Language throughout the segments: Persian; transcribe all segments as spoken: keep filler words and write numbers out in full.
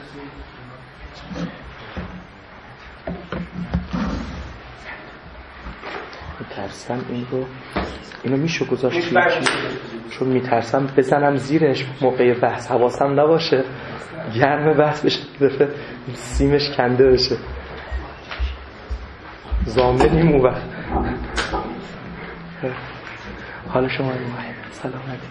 میترسم این رو اینو میشه گذاشت چون میترسم بزنم زیرش موقع بحث حواسم نباشه گرم بحث بشه دفعه سیمش کنده بشه زامنیم اون وقت. حالا شما سلامتی.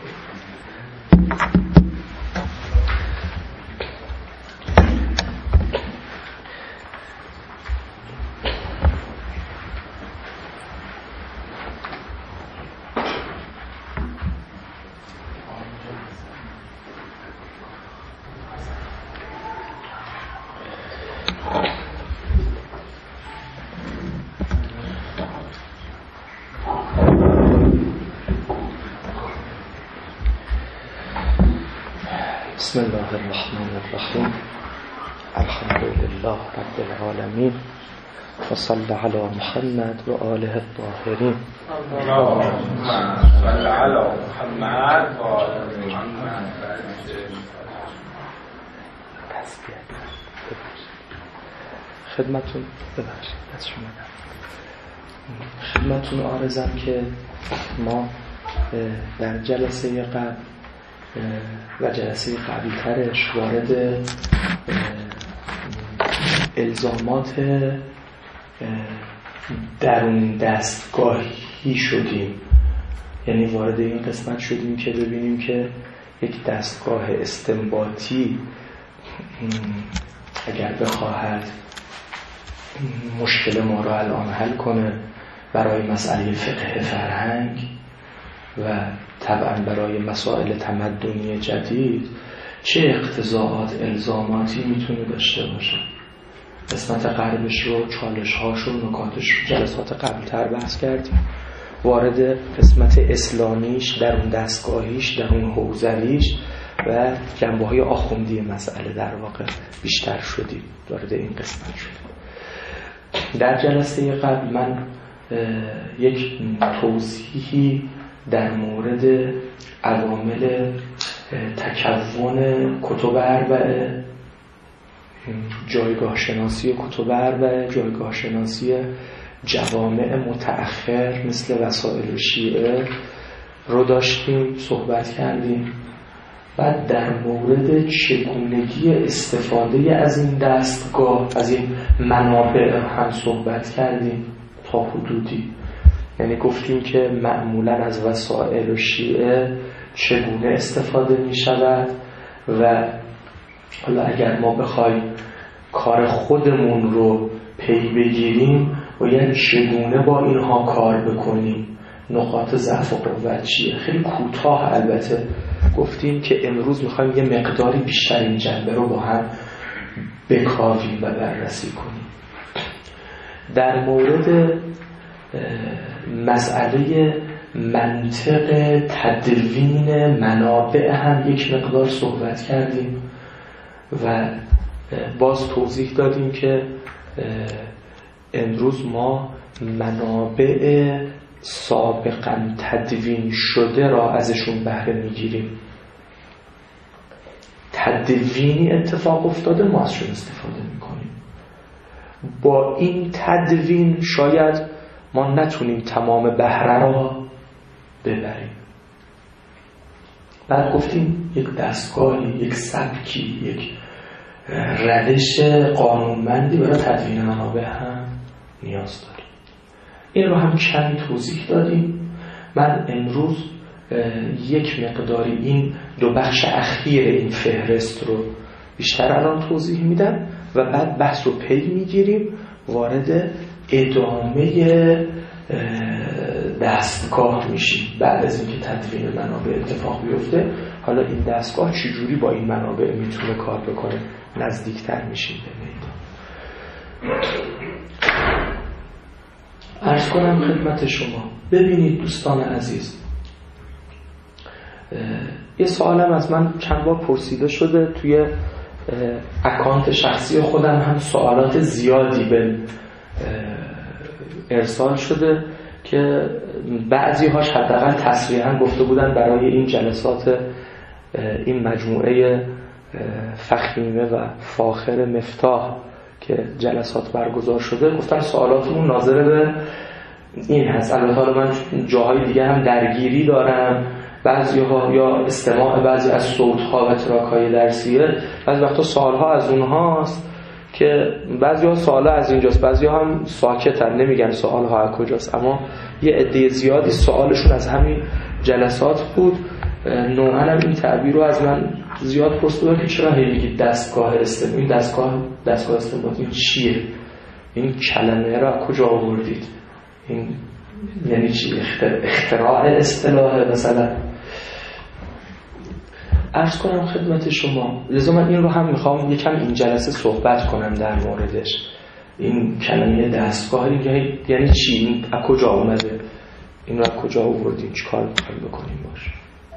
بسم الله الرحمن الرحیم الحمد لله رب العالمین و صلی علی محمد و آله الطاهرین. اللهم صل علی محمد و آل محمد. خدمتون ببخشید دست شما خدمتون عرضم که ما در جلسه قبل و جلسه قبلی ترش وارد الزامات درون دستگاهی شدیم، یعنی وارد این قسمت شدیم که ببینیم که یک دستگاه استنباطی اگر بخواهد مشکل ما را الان حل کنه برای مسئله فقه فرهنگ و طبعا برای مسائل تمدنی جدید چه اقتضاعات الزاماتی میتونه داشته باشه. قسمت قلبش رو، چالش‌هاش رو، نکاتش رو جلسات قبل‌تر بحث کردیم. وارد قسمت اسلامیش، درون دستگاهیش، درون حوزویش و جنبه‌های آخوندی مسئله در واقع بیشتر شدیم. وارد این قسمت شدیم. در جلسه قبل من یک توضیحی در مورد عوامل تکون کتب اربعه، جایگاه شناسی کتب اربعه، جایگاه شناسی جوامع متأخر مثل وسائل شیعه رو داشتیم، صحبت کردیم. بعد در مورد چگونگی استفاده از این دستگاه، از این منابع هم صحبت کردیم تا حدودی. یعنی گفتیم که معمولا از وسائل شیعه چگونه استفاده می شود و حالا اگر ما بخوایم کار خودمون رو پی بگیریم باید چگونه با اینها کار بکنیم، نقاط ضعف و قوت چیه. خیلی کوتاه البته گفتیم که امروز میخوایم یه مقداری بیشتر این جنبه رو با هم بکاویم و بررسی کنیم. در مورد مسئله منطق تدوین منابع هم یک مقدار صحبت کردیم و باز توضیح دادیم که امروز ما منابع سابقاً تدوین شده را ازشون بهره میگیریم. تدوینی اتفاق افتاده، ما ازشون استفاده میکنیم. با این تدوین شاید ما نتونیم تمام بهره را ببریم. بعد گفتیم یک دستگاهی، یک سبکی، یک روش قانونمندی برای تدوین منابع هم نیاز داریم. این رو هم کمی توضیح دادیم. من امروز یک مقداری این دو بخش اخیر این فهرست رو بیشتر الان توضیح میدم و بعد بحث رو پی میگیریم، وارد ادامه دستگاه میشیم. بعد از اینکه تدوین منابع اتفاق بیفته، حالا این دستگاه چجوری با این منابع میتونه کار بکنه، نزدیکتر میشیم به میدان. عرض کنم خدمت شما، ببینید دوستان عزیز، یه سوالم از من چند بار پرسیده شده، توی اکانت شخصی خودم هم سوالات زیادی به ارسال شده که بعضی هاش حداقل تصریحاً گفته بودن برای این جلسات این مجموعه فخیمه و فاخر مفتاح که جلسات برگزار شده گفتن سوالاتمون ناظر به این هست. البته حالا من جاهای دیگه هم درگیری دارم، بعضی ها یا استماع بعضی از صوت‌ها و تراک‌های درسیه، بعضی وقتا سوال‌ها از اونهاست که بعضی ها سوال‌ها از اینجاست، بعضی ها هم ساکتن نمیگن سوال‌ها از کجاست، اما یه عده زیادی سوالشون از همین جلسات بود. نوعاً هم این تعبیر رو از من زیاد پرسیدن که چرا هی میگید دستگاه استنباط، این دستگاه دستگاه استنباط این چیه؟ این کلمه رو از کجا آوردید؟ این یعنی چی؟ اختراع اصطلاح مثلا؟ عرض کنم خدمت شما، لذا من این رو هم میخوام یکم این جلسه صحبت کنم در موردش. این کلمه دستگاه این یعنی چی؟ این از کجا اومده؟ این رو از کجا آوردیم؟ چی کار میخوایم بکنیم باشه؟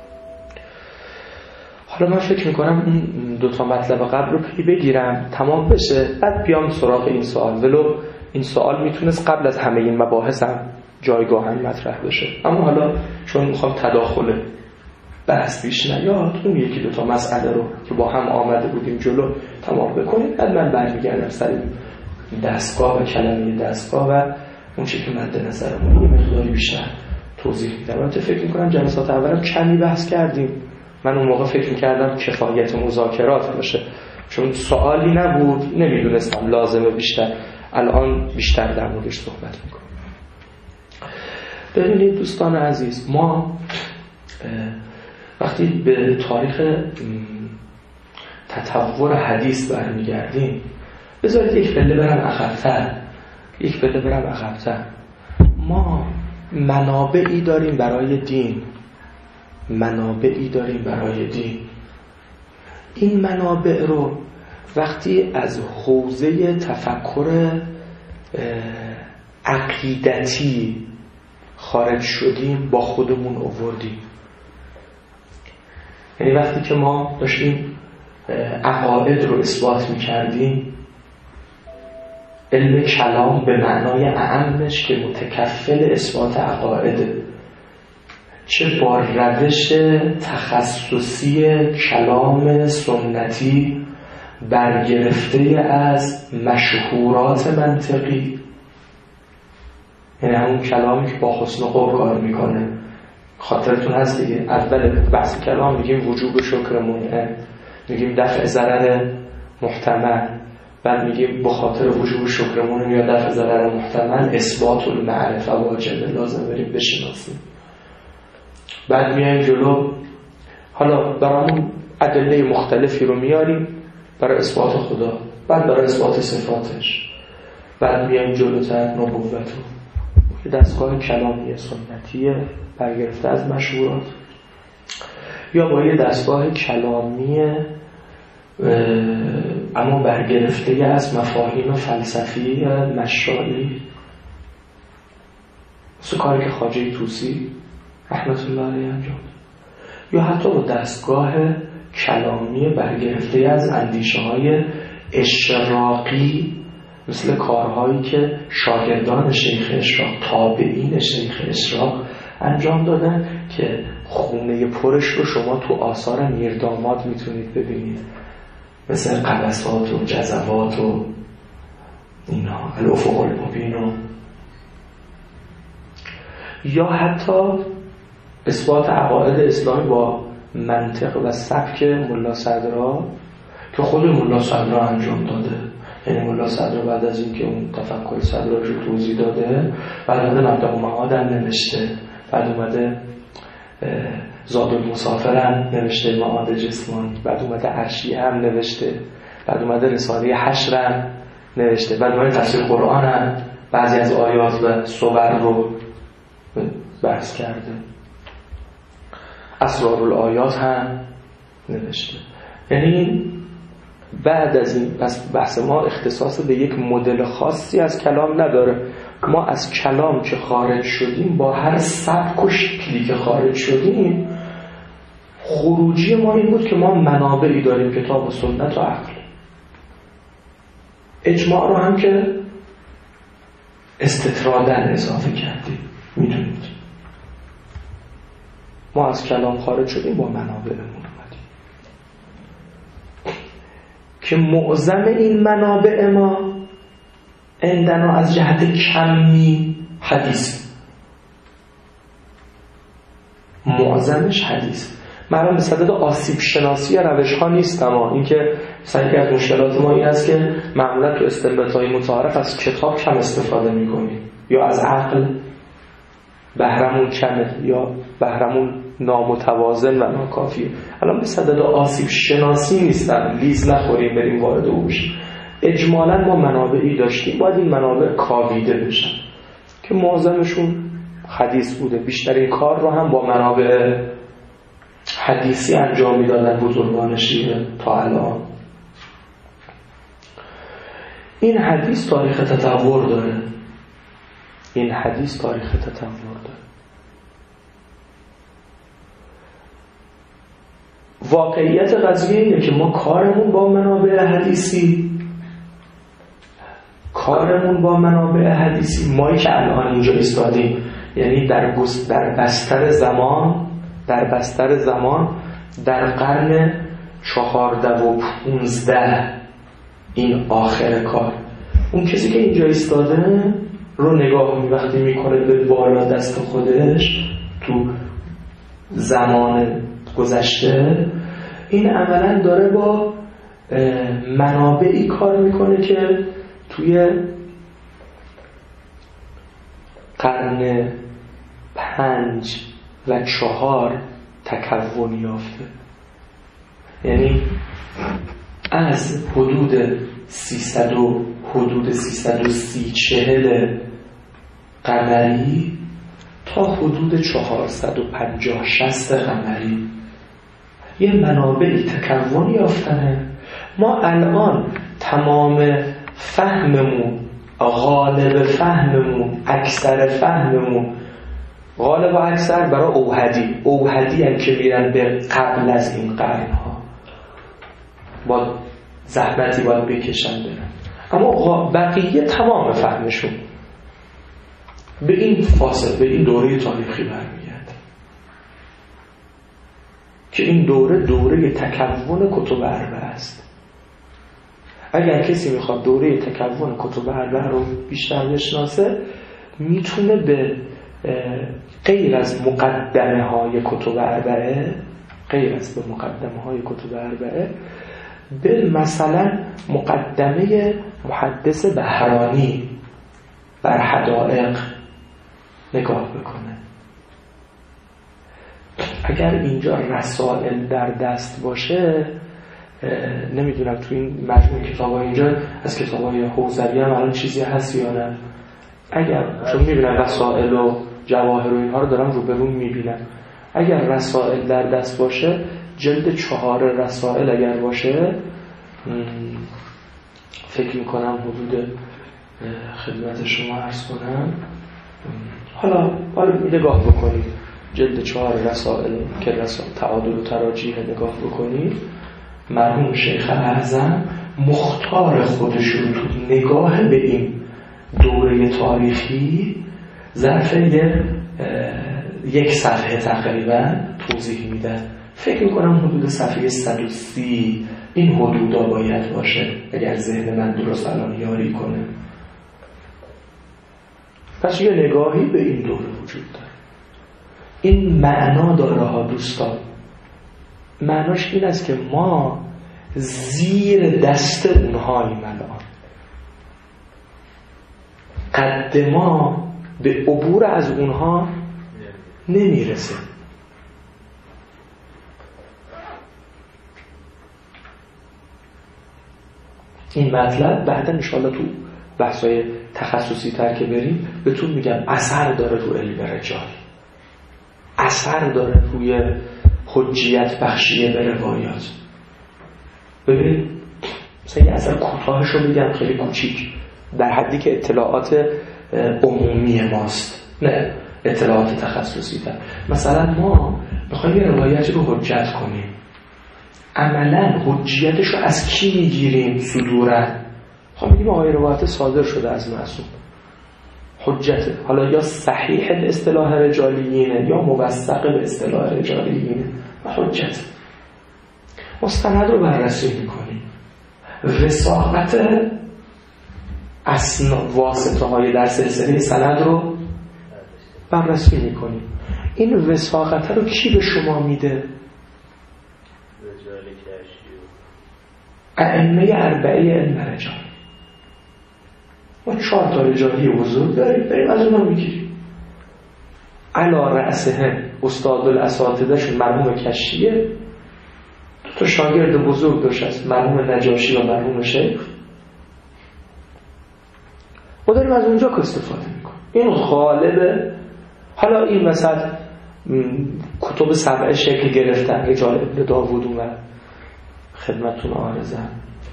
حالا من فکر میکنم این دوتا مطلب قبل رو پی بگیرم تمام بشه، بعد بیام سراغ این سوال. ولو این سوال میتونست قبل از همه این مباحث هم جایگاه هم مطرح بشه، اما حالا چون میخوام تداخل بحث بیش نیاد اون یکی دوتا مسئله رو که با هم آمده بودیم جلو تمام بکنیم، بعد من برمیگردم سر دستگاه و کلمه دستگاه و اون چیزی که مد نظرمون یه مقداری بیشتر توضیح میدم. البته فکر میکنم جلسات اولم کمی بحث کردیم، من اون موقع فکر میکردم کفایت مذاکرات باشه چون سوالی نبود، نمیدونستم لازمه بیشتر، الان بیشتر در موردش صحبت میکنم. ببینید دوستان عزیز، ما وقتی به تاریخ تطور حدیث برمیگردیم، بذارید یک پله برم عقب‌تر یک پله برم عقب‌تر ما منابعی داریم برای دین منابعی داریم برای دین این منابع رو وقتی از حوزه تفکر عقیدتی خارج شدیم با خودمون آوردیم. یعنی وقتی که ما داشتیم عقاید رو اثبات می‌کردیم، علم کلام به معنای اعمش که متکفل اثبات عقایده، چه با روش تخصصی کلام سنتی برگرفته از مشهورات منطقی، یعنی همون کلامی که با حسن قول کار میکنه. خاطرتون هست دیگه اول بحث کلام میگیم وجوب شکر منعم، میگیم دفع ضرر محتمل، بعد میگیم بخاطر وجوب شکر منعم یا دفع ضرر محتمل اثبات المعرفه واجبه، لازم بریم بشناسیم. بعد میایم جلو، حالا برامون ادله مختلفی رو میاریم برای اثبات خدا، بعد برای اثبات صفاتش، بعد میایم جلوتر نبوت رو دستگاه کلامی سنتیه برگرفته از مشهورات، یا با یه دستگاه کلامی اما برگرفته از مفاهیم فلسفی مشاعری، مثل کاری که خواجه طوسی رحمت الله علیه انجام، یا حتی با دستگاه کلامی برگرفته از اندیشه های اشراقی، مثل کارهایی که شاگردان شیخ اشراق، تابعین شیخ اشراق انجام دادن که خونه پرش رو شما تو آثار میرداماد میتونید ببینید، مثل قبسات و جزوات و اینا، الافق المبین و یا حتی اثبات عقاید اسلامی با منطق و سبک ملا صدرا که خود ملا صدرا انجام داده. یعنی ملا صدرا بعد از اینکه اون تفکر صدرا رو توضیح داده، بعد اومده مبدأ و معاد هم نوشته، بعد اومده زاد المسافر هم نوشته، معاد جسمانی، بعد اومده عرشی هم نوشته، بعد اومده رساله حشر هم نوشته، بعد اومده تفسیر قرآن هم بعضی از آیات و صور رو بحث کرده، اسرار الآیات هم نوشته. یعنی بعد از این بحث ما اختصاص به یک مدل خاصی از کلام نداره. ما از کلام که خارج شدیم، با هر سبک و شکلی که خارج شدیم، خروجی ما این بود که ما منابعی داریم، کتاب و سنت و عقل. اجماع رو هم که استطرادن اضافه کردیم. میدونید ما از کلام خارج شدیم، با منابعمون اومدیم. که معظم این منابع ما عندنا از جهت کمی حدیث، معظمش حدیث. من به صدد آسیب شناسی روش ها نیستم، اما این که مثلا یکی از مشکلات ما این است که معمولا تو استنباط های متعارف از کتاب کم استفاده میکنیم یا از عقل بهرمون کمه یا بهرمون نامتوازن و ناکافیه. الان به صدد آسیب شناسی نیستم، لیز نخوریم بریم وارد او بشیم. اجمالا ما منابعی داشتیم، باید این منابع کاویده بشن که معظمشون حدیث بوده. بیشترین کار رو هم با منابع حدیثی انجام میدادن بزرگان شیعه تا الان. این حدیث تاریخ تطور داره، این حدیث تاریخ تطور داره. واقعیت قضیه اینه که ما کارمون با منابع حدیثی کارمون با منابع حدیثی مایی که الان اینجا ایستادیم، یعنی در در بستر زمان در بستر زمان در قرن چهارده و پونزده، این آخر کار. اون کسی که اینجا ایستاده رو نگاه می وقتی میکنه به بالا دست خودش تو زمان گذشته، این عملا داره با منابعی کار میکنه که توی قرن پنج و چهار تکون یافته. یعنی از حدود سیصد و حدود سیصد و سی چهل قمری تا حدود چهارصد و پنجاه شصت قمری یه منابعی تکون یافتنه. ما الان تمام فهممون، غالب فهممون، اکثر فهممون، غالب و اکثر برای اوحدی اوحدی هم که میرن به قبل از این قرنها با زحمتی باید بکشن برن، اما بقیه تمام فهمشون به این فاصله، به این دوره تاریخی برمیگرده که این دوره دوره تکون کتب اربعه است. اگر کسی میخواد دوره تکون کتب اربعه رو بیشتر بشناسه، میتونه به غیر از مقدمه های کتب اربعه غیر از به مقدمه های کتب اربعه به مثلا مقدمه محدث بهرانی بر حدائق نگاه بکنه. اگر اینجا رسائل در دست باشه، نمیدونم تو این مجموع کتاب‌ها اینجا از کتاب‌های حوزوی هم الان چیزی هست یا نه. اگر چون میبینن رسائل و جواهر و اینها رو دارم رو به رو میبینن، اگر رسائل در دست باشه، جلد چهار رسائل اگر باشه، فکر میکنم حدود خدمت شما عرض کنم، حالا حالا نگاه بکنید جلد چهار رسائل که رسائل تعادل و تراجیح نگاه بکنید، مرحوم شیخ اعظم مختار خودشون تو نگاه به این دوره تاریخی ظرف یک صفحه تقریبا توضیح میدن. فکر میکنم حدود صفحه صد و سی این حدودا باید باشه اگر ذهن من درست الان یاری کنه. پس یه نگاهی به این دوره وجود داره. این معنا داره ها دوستان. معناش این است که ما زیر دست اونهاییم الان. قد ما به عبور از اونها نمیرسه. این مطلب بعدا انشاءالله تو بحثای تخصصی تر که بریم بهتون میگم اثر داره رو علم رجال، اثر داره روی حجیت بخشیه به روایات. ببینید مثلا یه اثر کوتاهش رو میگم خیلی کوچیک در حدی که اطلاعات عمومی ماست، نه اطلاعات تخصصی تر. مثلا ما بخوایم یه روایتی رو حجت کنیم، عملا حجیتش رو از کی میگیریم؟ صدورن. خب میگیم آقای روایت صادر شده از معصوم، حجته. حالا یا صحیح به اصطلاح رجالیینه یا موثق به اصطلاح رجالیینه و حجت. مستند رو بررسی میکنیم. وثاقت اسنا واسطه های در سلسله سند رو بررسی میکنیم. این وثاقت رو کی به شما میده؟ ائمه اربعه علم رجال. ما چهار تا رجالی بزرگ داریم، بریم از اونها میگیریم. علا رأسهم استاد الاساتذه شون مرحوم کشیه، دو تا شاگرد بزرگ داشت از مرحوم نجاشی و مرحوم شیخ. ما داریم از اونجا که استفاده میکنیم. این غالبه. حالا این وسط کتب سبعه شکل گرفتن، رجال ابن داوود اومد خدمتون عارضم،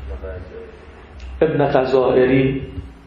ابن غزائری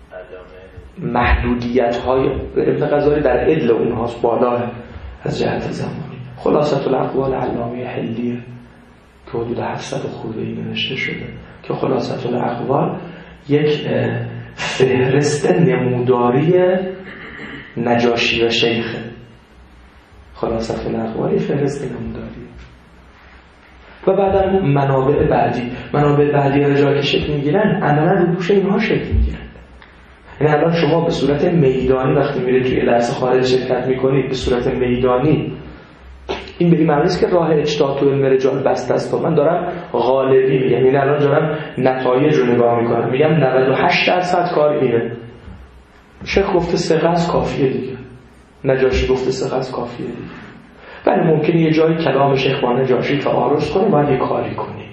محدودیت های ابن غزائری در عدل اونهاست بالاه از جهت زمانی. خلاصة الاقوال علامه حلیه که حدود هفتصد خورده ای نوشته شده که خلاصة الاقوال یک فهرست نموداری نجاشی و شیخه. خلاصة الاقوال فهرست نموداری. و بعدا منابع بعدی منابع بعدی رجال که شکل میگیرن عملا رو دوش اینها شکل میگیرن. یعنی الان شما به صورت میدانی وقتی میرید توی درس خارج شرکت میکنید به صورت میدانی، این به این معنی است که راه اجتهاد تو علم رجال بسته است. من دارم غالبی میگم، یعنی الان دارم نتایج رو نگاه میکنم، میگم نود و هشت درصد کار اینه. شیخ گفته ثقه است کافیه دیگه، نجاشی گفته ثقه است کافیه دیگه. ولی ممکنه یه جایی کلام شیخ با نجاشی تعارض کنه، باید یه کاری کنی.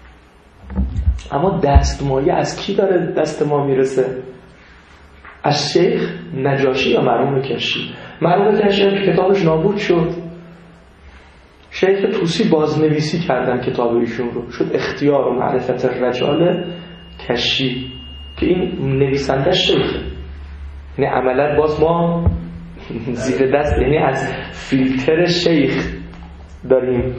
اما دستمایه از کی داره دست ما میرسه؟ از شیخ نجاشی یا مرحوم کشی؟ مرحوم کشی هم که کتابش نابود شد، شیخ طوسی بازنویسی کردن کتاب ایشون رو، شد اختیار و معرفت الرجال کشی که این نویسنده شیخه. یعنی عملا باز ما زیر دست، یعنی از فیلتر شیخ داریم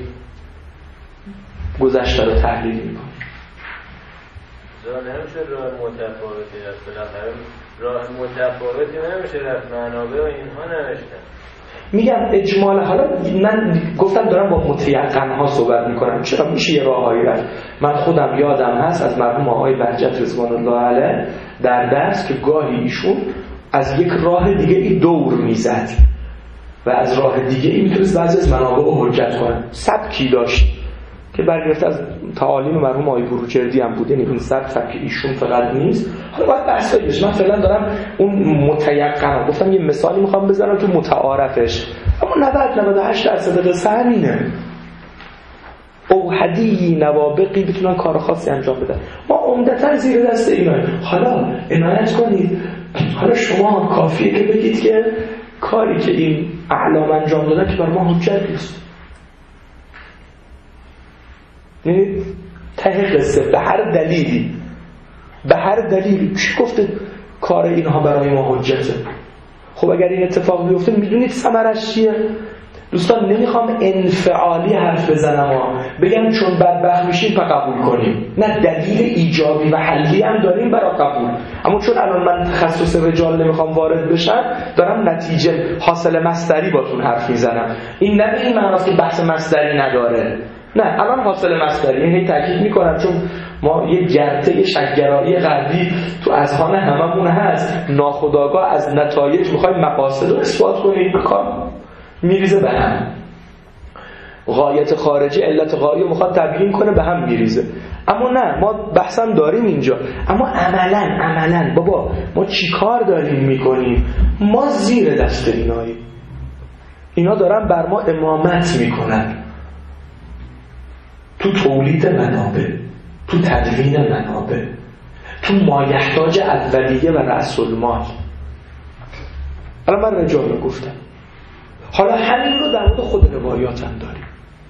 گذشته رو تحلیل میکنیم. راه نمیشه راه متفاوتی رفت، بالاخره راه متفاوتی نمیشه رفت، منابع و اینها نوشتن. میگم اجمالا، حالا من گفتم دارم با متیقنها صحبت میکنم، چرا میشه یه راههایی رفت. من خودم یادم هست از مرحوم آقای بهجت رضوان الله علیه در درس که گاهی ایشون از یک راه دیگه ای دور میزد و از راه دیگه ای میتونست بعضی از منابع رو حجت کنه. سبکی داشت که برگرفته از تعالیم مرحوم آقای بروجردی هم بوده. این سبک سبک ایشون فقط نیست. حالا باید بحثایی بشه. من فعلا دارم اون متیقن گفتم یه مثالی میخوام بزنم که متعارفش، اما نود نود و هشت درصد قصه همینه. اوحدی نوابقی بتونن کار خاصی انجام بدن. ما عمدتاً زیر دست اینا. حالا عنایت کنید، حالا شما کافیه که بگید که کاری که این اعلام انجام دادن که بر ما حجت نیست. یعنی ته قصه به هر دلیلی به هر دلیلی چی گفته کار اینها برای ما حجته؟ خب اگر این اتفاق بیفته میدونید ثمرش چیه؟ دوستان نمیخوام انفعالی حرف بزنم ها، بگم چون بدبخت میشیم پس قبول کنیم. نه، دلیل ایجابی و حلی هم داریم برای قبول، اما چون الان من تخصص رجال نمیخوام وارد بشم، دارم نتیجه حاصل مصدری باتون حرف میزنم. این نه به این معناست که بحث مصدری نداره، نه، الان حاصل مصدری. این تاکید میکنم چون ما یه گرته شک‌گرایی غربی تو اذهان هممون هست، ناخودآگاه از نتایج میخوایم مقاصد رو اثبات کنیم، کار میریزه به هم. غایت خارجی علت غایی میخواد تبیین کنه، به هم میریزه. اما نه، ما بحثم داریم اینجا، اما عملا عملا بابا ما چی کار داریم میکنیم؟ ما زیر دست ایناییم. اینا دارن بر ما امامت میکنن تو تولید منابع، تو تدوین منابع، تو مایحتاج اولیه و رأس المال. الان من رجال رو گفتم، حالا همین رو در مورد خود روایات هم داریم.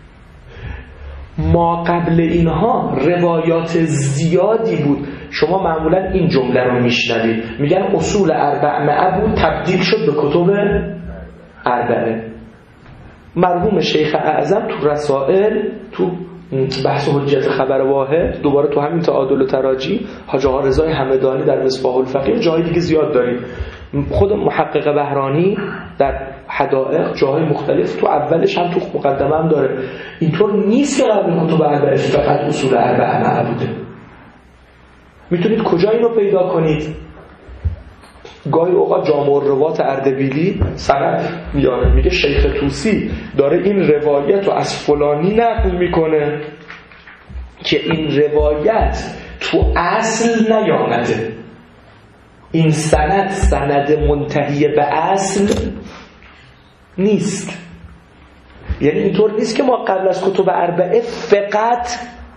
ما قبل اینها روایات زیادی بود. شما معمولا این جمله رو میشنوید، میگن اصول اربعه بود تبدیل شد به کتب اربعه. مرحوم شیخ اعظم تو رسائل، تو بحث حجت خبر واحد، دوباره تو همین تعادل و تراجی، حاج آقا رضای همدانی در مصباح الفقیه، جای دیگه زیاد داریم. خود محقق بهرانی در حدائق جاهای مختلف، تو اولش هم تو مقدمه هم داره. اینطور نیست که قبل کتب اربعه فقط اصول اربعه بوده. میتونید کجا اینو پیدا کنید؟ گاهی اوقات جامع الروات اردبیلی سند میاره، میگه شیخ طوسی داره این روایت رو از فلانی نقل میکنه که این روایت تو اصل نیامده، این سند سند منتهی به اصل نیست. یعنی اینطور نیست که ما قبل از کتب اربعه فقط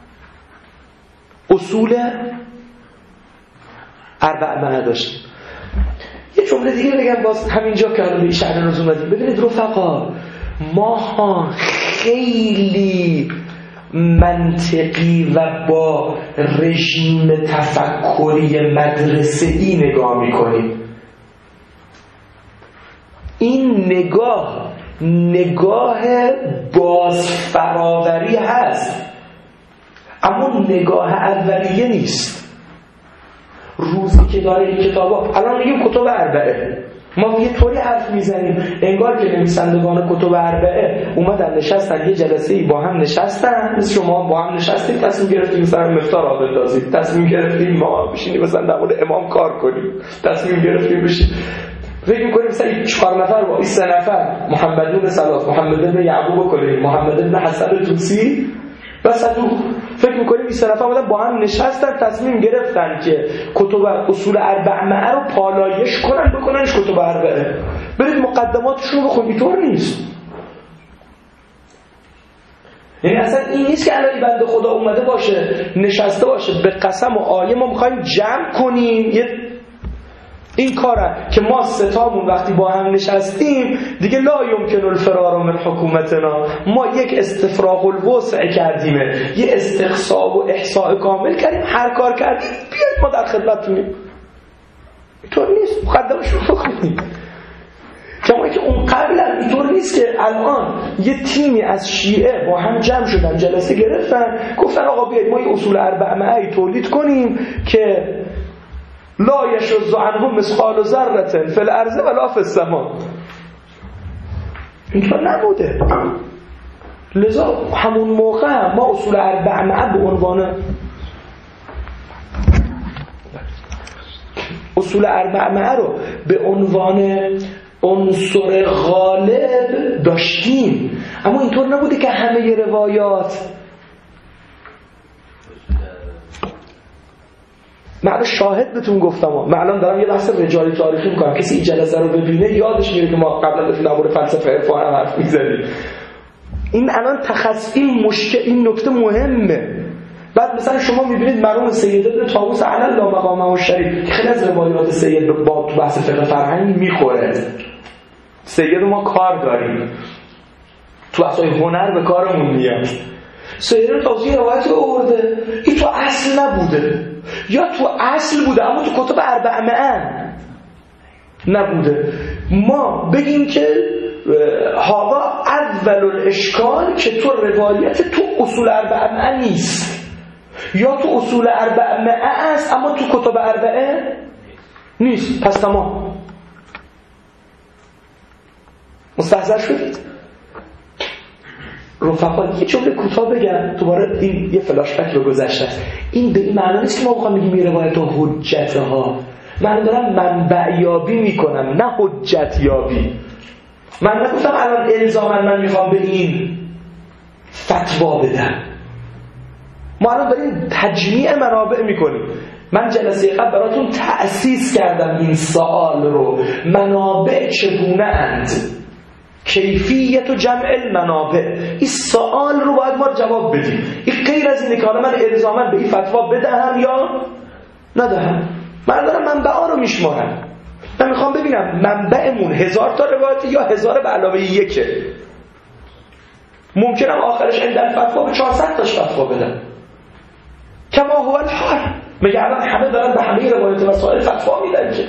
اصول اربعه داشتیم. یه جمله دیگه بگم باز همینجا که الان به شأن روز اومدیم. ببینید رفقا، ما ها خیلی منطقی و با رژیم تفکری مدرسه‌ای نگاه میکنیم. این نگاه نگاه بازفراوری هست، اما نگاه اولیه نیست. روزی که داره این کتابا، الان میگیم کتب اربعه، ما یه طوری حرف میزنیم انگار که نویسندگان کتب اربعه اومدن نشستن یه جلسه‌ای با هم نشستن، مثل شما با هم نشستیم تصمیم گرفتیم مثلا مفتار را بندازیم، تصمیم گرفتیم ما بشینیم مثلا در مورد امام کار کنیم، تصمیم گرفتیم بشیم فکر می‌کنیم مثلا چهار نفر با این سه نفر محمد بن سلات، محمد بن یعقوب کلینی، محمد بن حسن طوسی و صدوق، فکر می‌کنیم این سه نفر اومدن با هم نشستن تصمیم گرفتن که کتب اصول اربعه رو پالایش کنن، بکننش کتب اربعه. برید مقدماتشون رو بخونید، اینطور نیست. یعنی اصلا این نیست که الان بنده خدا اومده باشه نشسته باشه به قسم و آیه ما می‌خوایم جمع کنیم یه این کاره که ما ستامون وقتی با هم نشستیم دیگه لا یمکن الفرار من حکومتنا، ما یک استفراغ الوسع کردیم، یه استقصا و احصاء کامل کردیم، هر کار کردیم بیاید ما در خدمتتونیم. اینطور نیست، مقدمشون بکنیم. کما که اون قبل اینطور نیست که الان یه تیمی از شیعه با هم جمع شدن جلسه گرفتن گفتن آقا بیاید ما یه اصول اربعه تولید کنیم که لا یشذ عنه مثقال ذره فی الارض ولا فی السماء. اینطور نبوده. لذا همون موقع ما اصول اربعه به عنوان اصول اربعه رو به عنوان عنصر غالب داشتیم، اما اینطور نبوده که همه روایات. من شاهد بهتون گفتم، من الان دارم یه بحث رجالی تاریخی میکنم، کسی این جلسه رو ببینه یادش میره که ما قبلا در مورد فلسفه عرفان هم حرف میزنیم. این الان تخصص این مشکل، این نکته مهمه. بعد مثلا شما میبینید مرحوم سید ابن طاووس علی الله مقامه الشریف خیلی از روایات سید با تو بحث فقه فرهنگی میخوره. سید ما کار داریم تو اصلا هنر به کارمون میاد. سید ابن طاووس روایت رو آورده، این تو اصل نبوده یا تو اصل بوده اما تو کتب اربعه نبوده. ما بگیم که هاوا اول الاشکال که تو روایت تو اصول اربعه نیست یا تو اصول اربعه است اما تو کتب اربعه نیست، پس تمام مستحضر شدید. رفقا یه جمله کوتاه بگم دوباره، این یه فلاش بک رو گذشته. این به این معنی نیست که ما بخوام بگیم این روایت ها حجت ها، من دارم منبع یابی میکنم نه حجت یابی. من نگفتم الان الزاما من میخوام به این فتوا بدم، ما الان داریم تجمیع منابع میکنیم. من جلسه قبل براتون تأسیس کردم این سوال رو، منابع چگونه اند، کیفیت و جمع المنابع. این سوال رو باید ما جواب بدیم. این غیر از اینه که حالا من الزاما به این فتوا بدهم یا ندهم. من دارم منبعا رو میشمارم، من میخوام ببینم منبعمون هزار تا روایت یا هزار به علاوه یکه. ممکنم آخرش اندر فتوا به چهارصد تاش فتوا بدم. کما هو الحال، مگه الان همه دارن به همه روایت مسائل فتوا میدن که؟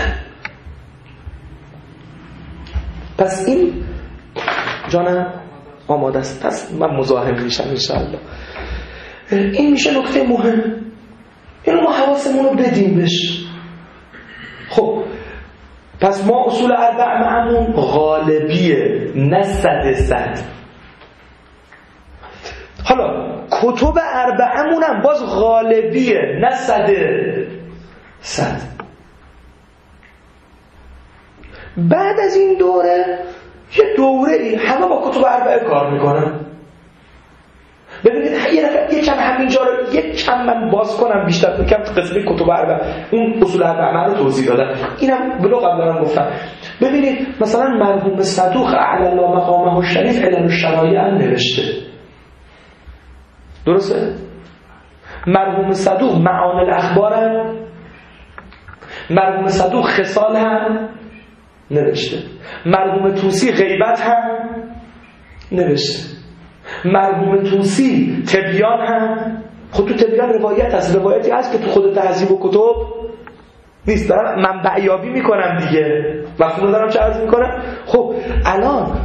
پس این جانم آماده است، پس من مزاحم میشم انشاءالله. این میشه نکته مهم، اینو ما حواسمون رو بدیم بهش. خب پس ما اصول اربعه معمون غالبیه نه صد صد. حالا کتب اربعمون هم باز غالبیه، نه صده صد. بعد از این دوره یه دوره ای همه با کتب اربعه کار میکنن. ببینید یه نفر یکم همینجا رو یکم من باز کنم بیشتر بکنم تو قسمت کتب اربعه، اون اصول اربعه رو توضیح دادم، اینم بلو قبلا گفتم. ببینید مثلا مرحوم صدوق اعلی الله مقامه الشریف علل الشرایع هم نوشته، درسته؟ مرحوم صدوق معانی الاخبار هم، مرحوم صدوق خصال هم نوشته، مرحوم طوسی غیبت هم نوشته، مرحوم طوسی تبیان هم. خود تو تبیان روایت هست، روایتی هست که تو خود تهذیب و کتب نیست، دارم منبع یابی میکنم دیگه. مفهوم دارم چه عرض میکنم؟ خب الان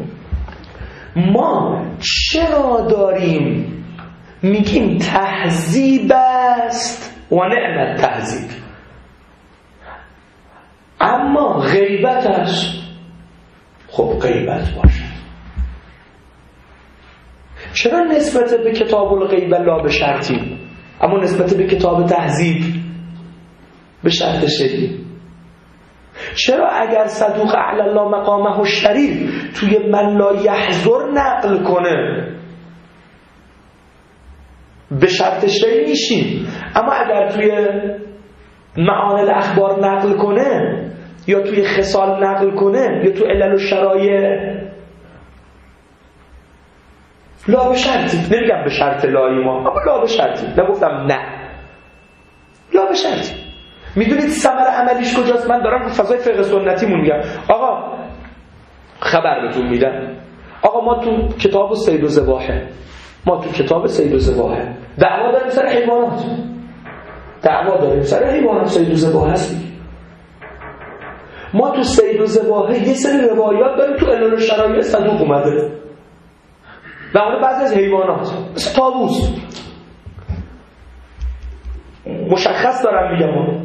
ما چرا داریم میگیم تهذیب است و نعمت تهذیب، اما غیبتش خب غیبت باشه؟ چرا نسبت به کتاب الغیبه لا به شرطی، اما نسبت به کتاب تهذیب به شرط شدی؟ چرا اگر صدوق اعلی الله مقامه الشریف توی من لا یحضر نقل کنه به شرط شدی میشیم، اما اگر توی معانی الاخبار نقل کنه یا توی خصال نقل کنه یا توی علل و شرایع لا به شرطی، نمیگم به شرط لایی ما، اما لا به شرطی، نگفتم نه، لا به شرطی. میدونید ثمره عملیش کجاست؟ من دارم رو فضای فقه سنتی مون میگم. آقا خبر بهتون میدم، آقا ما تو کتاب صید و ذباحه، ما تو کتاب صید و ذباحه دعوا داریم سر حیوانات، دعوا داریم سر حیوانات، صید و ذباحه هستی. ما تو صید و ذباحه یه سری روایات داریم تو علل الشرایع صدوق اومده در مورد بعضی از حیوانات، مثل طاووس، مشخص دارم میگم،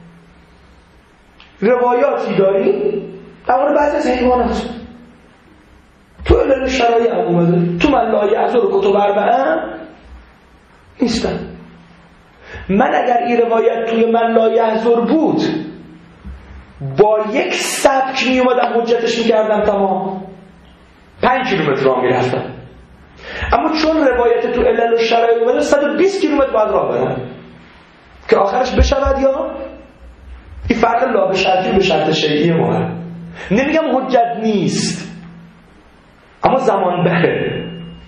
روایاتی داریم در مورد بعضی از حیوانات تو علل الشرایع اومده، تو من لا یحضر و کتب اربعه نیستن. من اگر این روایت توی من لا یحضر بود با یک سبک می اومدم حجتش میکردم، تمام پنج کیلومتر راه میرفتم. اما چون روایت تو علل الشرایع اومده صد و بیست کیلومتر باید راه برم که آخرش بشود یا این فرق لا به شرطی به شرط شیعی ما. نمیگم حجت نیست، اما زمان بره.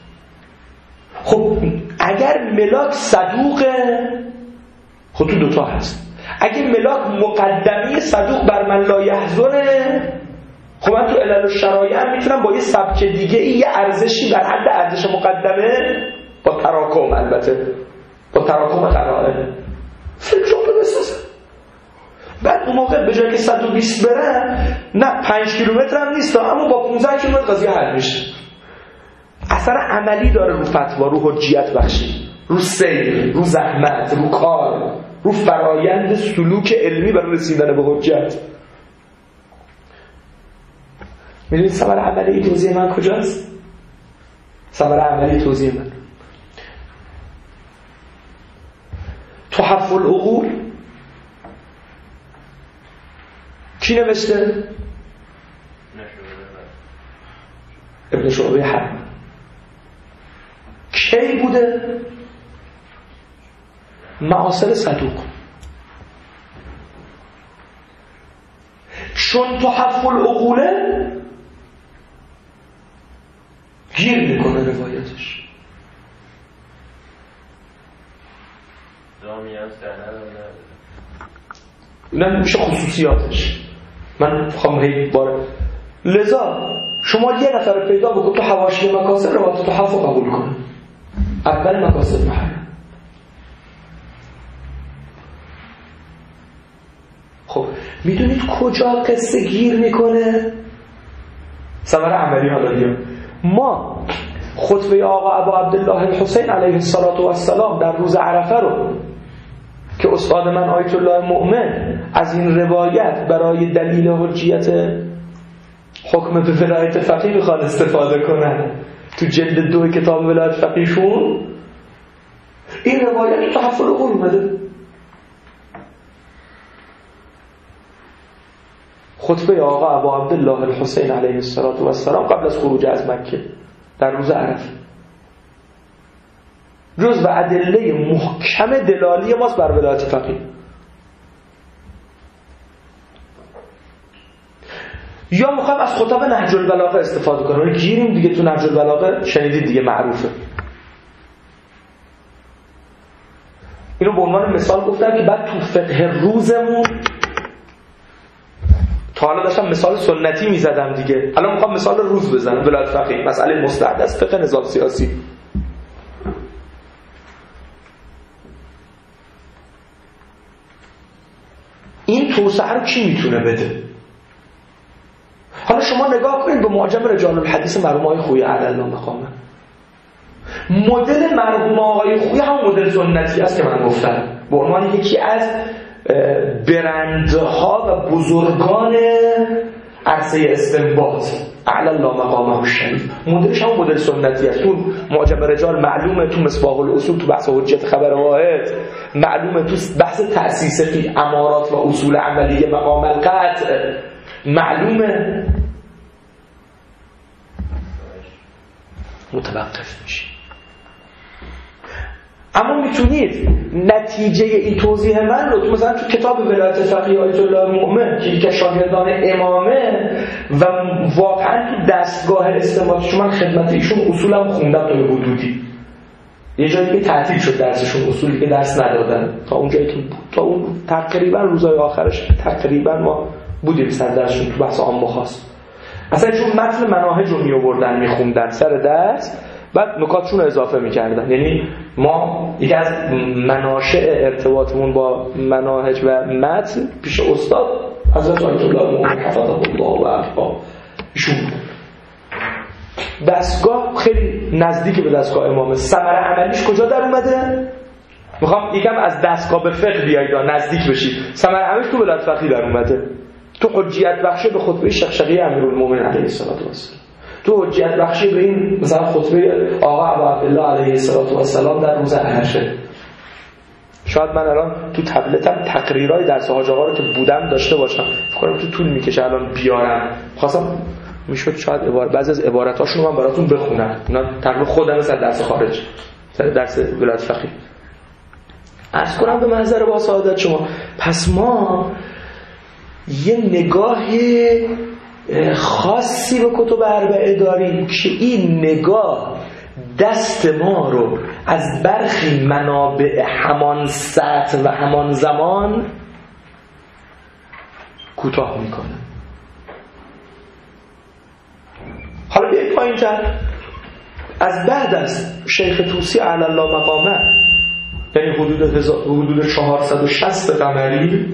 خب اگر ملاک صدوقه، خب تو دوتا هست. اگر ملاک مقدمی صدوق بر من لا یحضره، خب من تو علل الشرایع هم میتونم با یه سبک دیگه یه ارزشی در حد ارزش مقدمه با تراکم، البته با تراکم قرائن فکر رو بسازم. بعد اون موقع به جای که صد و بیست برم، نه پنج کیلومتر هم نیست، اما با پانزده کیلومتر قضیه حل میشه. اثر عملی داره رو فتوا، رو حجیت بخشی، رو سیر، رو زحمت، رو کار، رو فرایند سلوک علمی برای رسیدن به حجت. میدونید ثمره عملی توضیح من کجاست؟ ثمره عملی توضیح من تحف العقول کی نوشته؟ ابن شعبه حرب. کی بوده؟ معاصر صدوق. چون تحف العقوله گیر میکنه روایتش. دامیان سند نه میشه خصوصیاتش. من میخوام هی باره لذا شما یه نفر پیدا بکن تو حواشی مکاسب روایت تحف رو قبول کنه. اول مکاسب محرم. خب میدونید کجا قصه گیر میکنه؟ ثمره عملی حالا دیگه. ما خطبه آقا ابا عبدالله الحسین علیه السلام در روز عرفه رو که استاد من آیت الله مؤمن از این روایت برای دلیل حجیت حکم به ولایت فقیه میخواد استفاده کنن تو جلد دو کتاب ولایت فقیهشون، این روایت تو تحفل العقول اومده. خطبه آقا ابو عبدالله الحسین علیه السلام قبل از خروج از مکه در روز عرفه جزو ادله محکم دلالی ماست بر ولایت فقیه. یا میخوایم از خطب نهج البلاغه استفاده کنیم، گیریم دیگه تو نهج البلاغه، شنیدید دیگه، معروفه. اینو به عنوان مثال گفتم که بعد تو فقه روزمون، تا حالا داشتم مثال سنتی میزدم دیگه، الان میخوام مثال روز بزنم. ولایت فقیه مسئله مستعد از فقه نظام سیاسی. این توسعه رو کی میتونه بده؟ حالا شما نگاه کنید به معجم رجال الحدیث مرحوم آقای خویی علی الله مقامه. مدل مرحوم آقای خویی هم مدل سنتی است که من گفتم، به عنوان یکی از برندها و بزرگان عرصه استنباط علی الله مقامه الشریف. مدلش هم مدل سنتی است. تو معجم رجال معلومه، تو مصباح الاصول، تو بحث حجت خبر واحد معلومه، تو بحث تأسیس فی امارات و اصول عملیه مقام القطع معلومه. متوقف میشه. اما میتونید نتیجه این توضیح من رو تو مثلا تو کتاب ولایت فقیه آیت الله المؤمن که یکی از شاگردان امامه و واقعا تو دستگاه استنباطش من خدمت ایشون اصولم خوندم تا به حدودی، یه جایی که تعطیل شد درسشون، اصولی که درس ندادن تا اونجایی که تا اون تقریبا روزهای آخرش تقریبا ما بودیم سر درسشون تو بحث عام و خاص. اصلا چون متن مناهج رو می آوردن میخوندن سر درس، بعد نکاتشون رو اضافه میکردن. یعنی ما یکی از مناشأ ارتباطمون با مناهج و متن پیش استاد حضرت آیت الله المؤمن حفظه الله و ارفا ایشون دستگاه خیلی نزدیک به دستگاه امامه. ثمره عملیش کجا در اومده؟ میخوام یکم از دستگاه به فقه بیایید نزدیک بشید. ثمره عملیش تو ولایت فقیه در اومده، تو حجیت بخشی به خطبه شقشقی امیرالمومنین علیه السلام، تو حجیت بخشی به این مثلا خطبه آقا ابو عبدالله علیه السلام در روز عرفه. شاید من الان تو تبلتم تقریرای درس حاج آقا رو که بودم داشته باشم، فکر کنم تو طول میکشه الان بیارم. خواستم میشد شاید عبارت بعضی از عباراتاشون رو من براتون بخونم، اینا تقریبا خودم مثلا درس خارج، مثلا درس ولایت فقیه عرض کنم به منظر با سعادت شما. پس ما یه نگاه خاصی به کتب اربعه داریم که این نگاه دست ما رو از برخی منابع همان سطح و همان زمان کوتاه میکنه. حالا بیایید پایین‌تر، از بعد از شیخ طوسی علی الله مقامه، یعنی حدود حدود چهارصد و شصت قمری،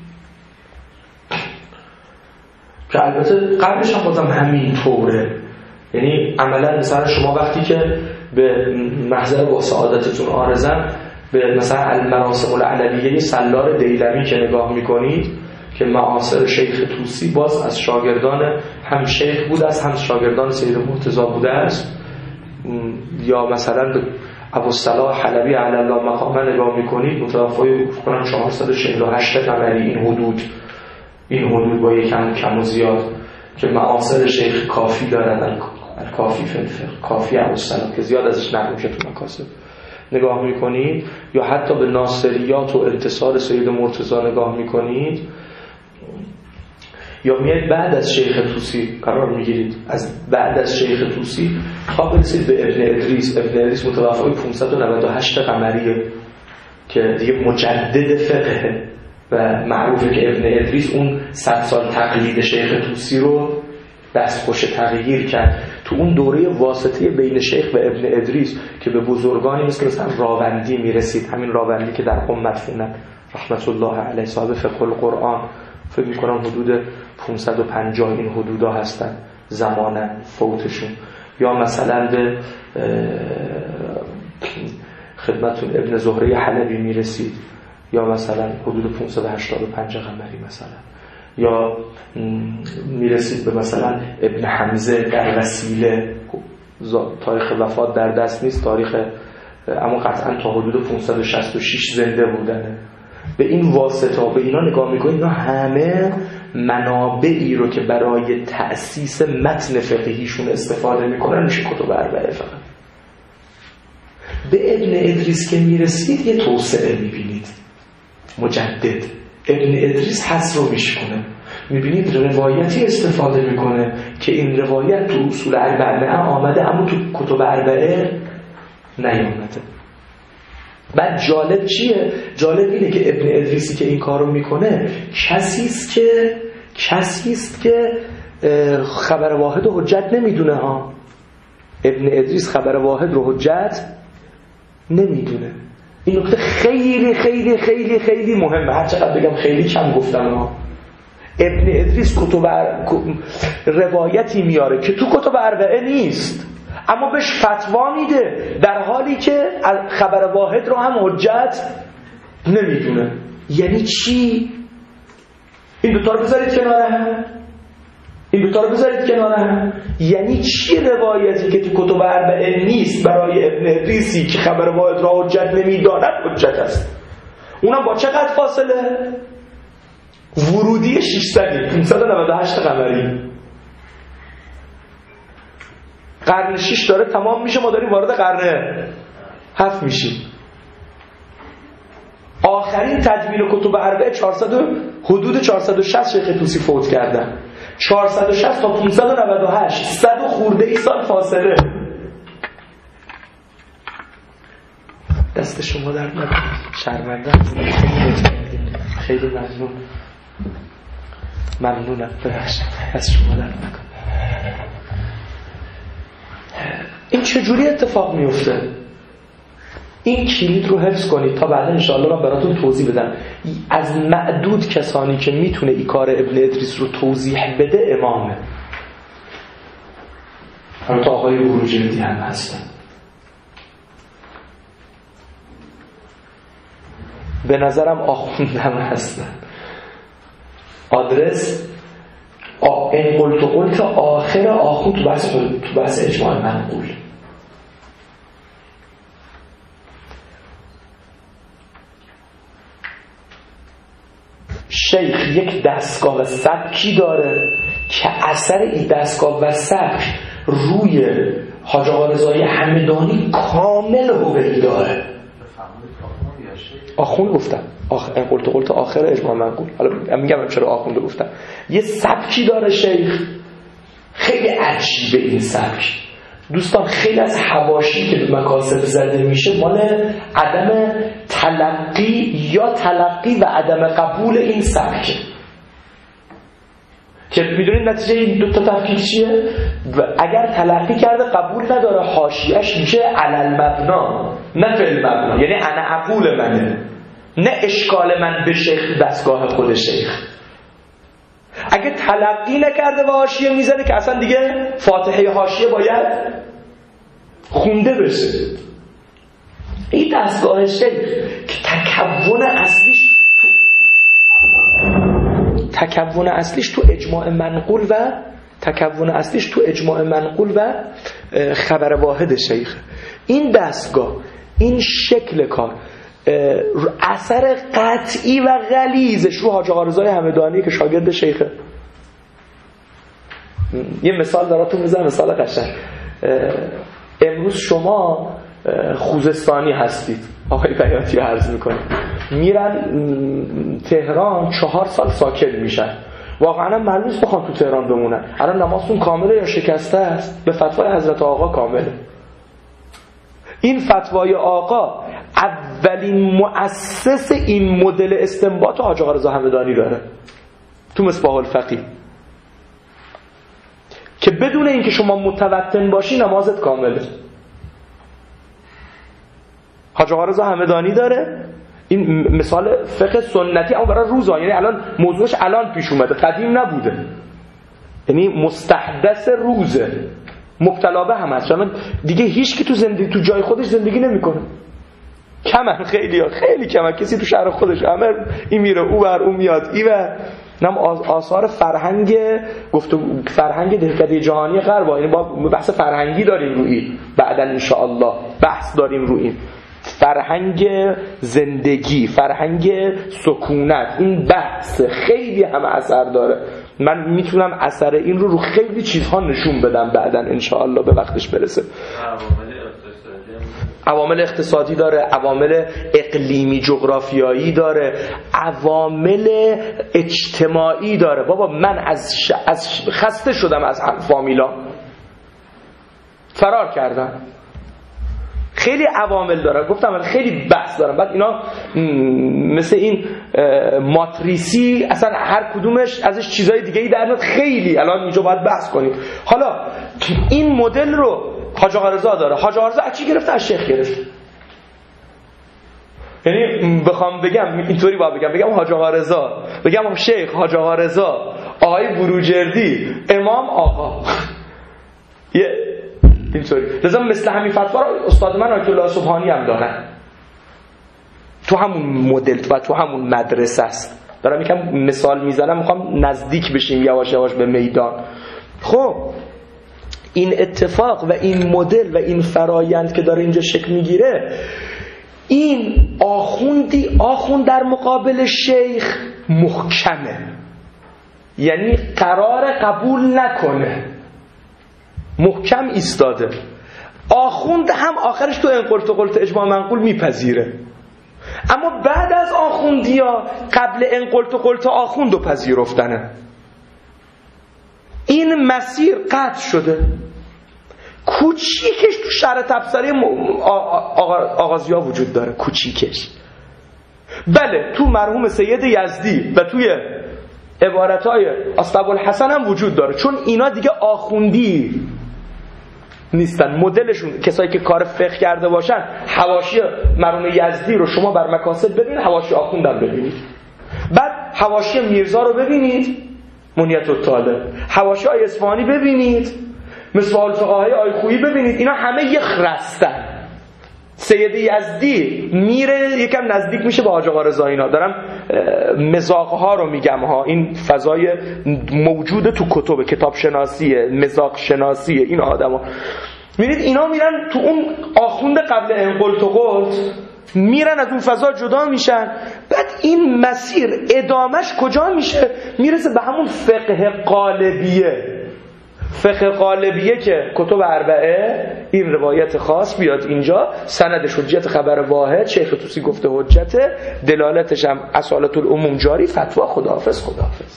که البته قبلش هم بازم همین طوره. یعنی عملا مثلا شما وقتی که به محضر با سعادتتون آرزم به مثلا المراسم العلویه سالار دیلمی که نگاه میکنید که معاصر شیخ طوسی باز از شاگردان هم شیخ بوده است هم شاگردان سید مرتضی بوده است، یا مثلا به ابوالصلاح حلبی علی الله مقامه نگاه میکنید متوفای کنم چهارصد و چهل و هشت قمری، این حدود این حدود با یکم کم و زیاد که معاصر شیخ کافی دارد، کافی فلفل کافی ابوالصلاح که زیاد ازش نقل میشه تو مکاسب نگاه میکنید، یا حتی به ناصریات و انتصار سید مرتضی نگاه میکنید، یا میاد بعد از شیخ طوسی قرار میگیرید، از بعد از شیخ طوسی تا برسید به ابن ادریس. ابن ادریس متوفای پانصد و نود و هشت قمریه که دیگه مجدد فقه و معروفه که ابن ادریس اون صد سال تقلید شیخ طوسی رو دست خوش تغییر کرد. تو اون دوره واسطه بین شیخ و ابن ادریس که به بزرگانی مثل مثلا راوندی میرسید، همین راوندی که در قم مدفونن رحمت الله علیه، صاحب فقه القرآن، فکر میکنم حدود پانصد و پنجاه این حدودا هستن زمانا فوتشون، یا مثلا به خدمتون ابن زهره حلبی میرسید، یا مثلا حدود پانصد و هشتاد و پنج قمری مثلا، یا میرسید به مثلا ابن حمزه در وسیله. تاریخ وفات در دست نیست، تاریخ اما قطعا تا حدود پانصد و شصت و شش زنده بودنه. به این واسطه به اینا نگاه میکنید، اینا همه منابعی رو که برای تأسیس متن فقهیشون استفاده میکنن میشه کتب اربعه. فقط به ابن ادریس که میرسید یه توسعه میبینید مجدد. ابن ادریس حس رو میشکنه، میبینید روایتی استفاده میکنه که این روایت تو اصول اربعه آمده اما تو کتب اربعه نیامده. بعد جالب چیه؟ جالب اینه که ابن ادریسی که این کارو میکنه کسی است که کسی است که خبر واحد رو حجت نمیدونه ها. ابن ادریس خبر واحد رو حجت نمیدونه. این نکته خیلی خیلی خیلی خیلی مهمه، هر چقدر بگم خیلی کم گفتم ها. ابن ادریس کتب روایتی میاره که تو کتب اربعه نیست اما بهش فتوا میده، در حالی که خبر واحد رو هم حجت نمیدونه. یعنی چی؟ این دوتا رو بذارید کنار هم، این دوتا رو بذارید کنار هم. یعنی چی روایتی که تو کتب اربعه نیست برای ابن ادریسی که خبر واحد رو حجت نمیداند حجت است؟ اونم با چقدر فاصله؟ ورودی ششصد پانصد و نود و هشت قمری. قرن شش داره تمام میشه، ما داریم وارد قرن هفت میشیم. آخرین تدوین کتب اربعه چهارصد حدود چهارصد و شصت شیخ طوسی فوت کردن. چهارصد و شصت تا پانصد و نود و هشت، صد و خورده ای سال فاصله. دست شما در نکنه، شرمنده خیلی ممنون ممنونم ببخشید، دست شما در نکنه. این چجوری اتفاق میفته؟ این کلید رو حفظ کنید تا بعدا انشاءالله من براتون توضیح بدم. از معدود کسانی که میتونه این کار ابن ادریس رو توضیح بده امامه. همونطور آقای بروجردی هم هستن. به نظرم آخوندم هستن. آدرس این قلت و قلت آخر آخون تو بحث تو بحث اجماع منقول. شیخ یک دستگاه و سبکی داره که اثر این دستگاه و سبک روی حاج آقا رضایی همدانی کامل هویی داره. آخوند گفتم آخر این قلت و قلت آخر اجماع منقول. حالا میگم چرا آخونده گفتم. یه سبکی داره شیخ، خیلی عجیبه این سبک دوستان. خیلی از حواشی که به مکاسب زده میشه مال عدم تلقی یا تلقی و عدم قبول این سبکه، که میدونید نتیجه این دو تا تفکیک چیه؟ و اگر تلقی کرده قبول نداره حاشیه‌اش میشه علل مبنا نه فعل مبنا، یعنی انا عقول منه نه اشکال من به شیخ دستگاه خود شیخ. اگه تلقی نکرده و حاشیه میزنه که اصلا دیگه فاتحه حاشیه باید خونده بشه. این دستگاه شیخ که تکون اصلیش تو تکون اصلیش تو اجماع منقول و تکون اصلیش تو اجماع منقول و خبر واحد شیخ. این دستگاه، این شکل کار، اثر قطعی و غلیظش رو حاج آقا رضای همدانی که شاگرد شیخه. یه مثال براتون میزنم، مثال قشنگ. امروز شما خوزستانی هستید، آقای بیاتی عرض میکنید، میرن تهران چهار سال ساکن میشن، واقعا معلوم نیست بخوان تو تهران بمونن. الان نمازتون کامله یا شکسته است؟ به فتوای حضرت آقا کامله. این فتوای آقا اولین مؤسس این مدل استنباط حاج آقا رضا همدانی داره تو مصباح الفقیه، که بدون اینکه شما متوطن باشی نمازت کامله. حاج آقا رضا همدانی داره. این مثال فقه سنتی اما برای روزا، یعنی الان موضوعش الان پیش اومده، قدیم نبوده، یعنی مستحدث روزه، مبتلا به هم هست. چون دیگه هیچ کی تو زندگی تو جای خودش زندگی نمیکنه، کمن، خیلی ها خیلی کمن. کسی تو شهر خودش همه این میره او بر اون میاد این بر اینم آثار فرهنگ گفت فرهنگ دهکده جهانی غرب، یعنی با بحث فرهنگی داریم روی بعدن ان شاء الله بحث داریم روی این فرهنگ زندگی، فرهنگ سکونت. این بحث خیلی هم اثر داره. من میتونم اثر این رو رو خیلی چیزها نشون بدم بعدن ان شاء الله به وقتش برسه. عوامل اقتصادی داره، عوامل اقلیمی جغرافیایی داره، عوامل اجتماعی داره. بابا من از, ش... از خسته شدم از فامیلا، فرار کردم. خیلی عوامل داره، گفتم خیلی بحث دارم. بعد اینا مثل این ماتریسی اصلا هر کدومش ازش چیزای دیگه ای در میاد، خیلی الان اینجا باید بحث کنیم. حالا این مدل رو حاج آقا رضا داره. حاج آقا رضا از چی گرفته؟ از شیخ گرفته. یعنی بخوام بگم اینطوری باید بگم بگم حاج آقا رضا، بگم شیخ حاج آقا رضا، آقای بروجردی، امام آقا، یه اینطوری. لذا مثل همین فتوا رو استاد من آیت الله سبحانی هم دارن، تو همون مدل و تو همون مدرسه است. دارم یکم مثال میزنم، میخوام نزدیک بشیم یواش یواش به میدان. خب این اتفاق و این مدل و این فرایند که داره اینجا شکل میگیره، این آخوندی آخوند در مقابل شیخ محکمه، یعنی قرار قبول نکنه، محکم ایستاده. آخوند هم آخرش تو انقلت و قلت اجماع منقول میپذیره، اما بعد از آخوندی ها قبل انقلت و قلت آخوند رو پذیرفتنه. این مسیر قطع شده. کوچیکش تو شرح تبصره آغازی ها وجود داره، کوچیکش. بله تو مرحوم سید یزدی و توی عبارتهای اسطابالحسن هم وجود داره، چون اینا دیگه آخوندی نیستن. مدلشون کسایی که کار فقه کرده باشن، حواشی مرحوم یزدی رو شما بر مکاسب ببینید، حواشی آخوندم ببینید. بعد حواشی میرزا رو ببینید، منیت الطالب، حواشی آی اصفهانی ببینید، مصباح الفقهای آی خویی ببینید. اینا همه یک رستن. سید یزدی میره یکم نزدیک میشه به حاج آقا رضا. اینا دارم مزاقها رو میگم ها، این فضای موجود تو کتب کتاب شناسیه، مزاق شناسیه این آدما. میرید اینا میرن تو اون آخوند قبل انقلت و قلت، میرن از اون فضا جدا میشن. بعد این مسیر ادامش کجا میشه؟ میرسه به همون فقه قالبیه. فقه قالبیه که کتب اربعه، این روایت خاص بیاد اینجا، سندش حجت، خبر واحد، شیخ طوسی گفته حجت، دلالتش هم اصالت العموم جاری، فتوا خداحافظ خداحافظ.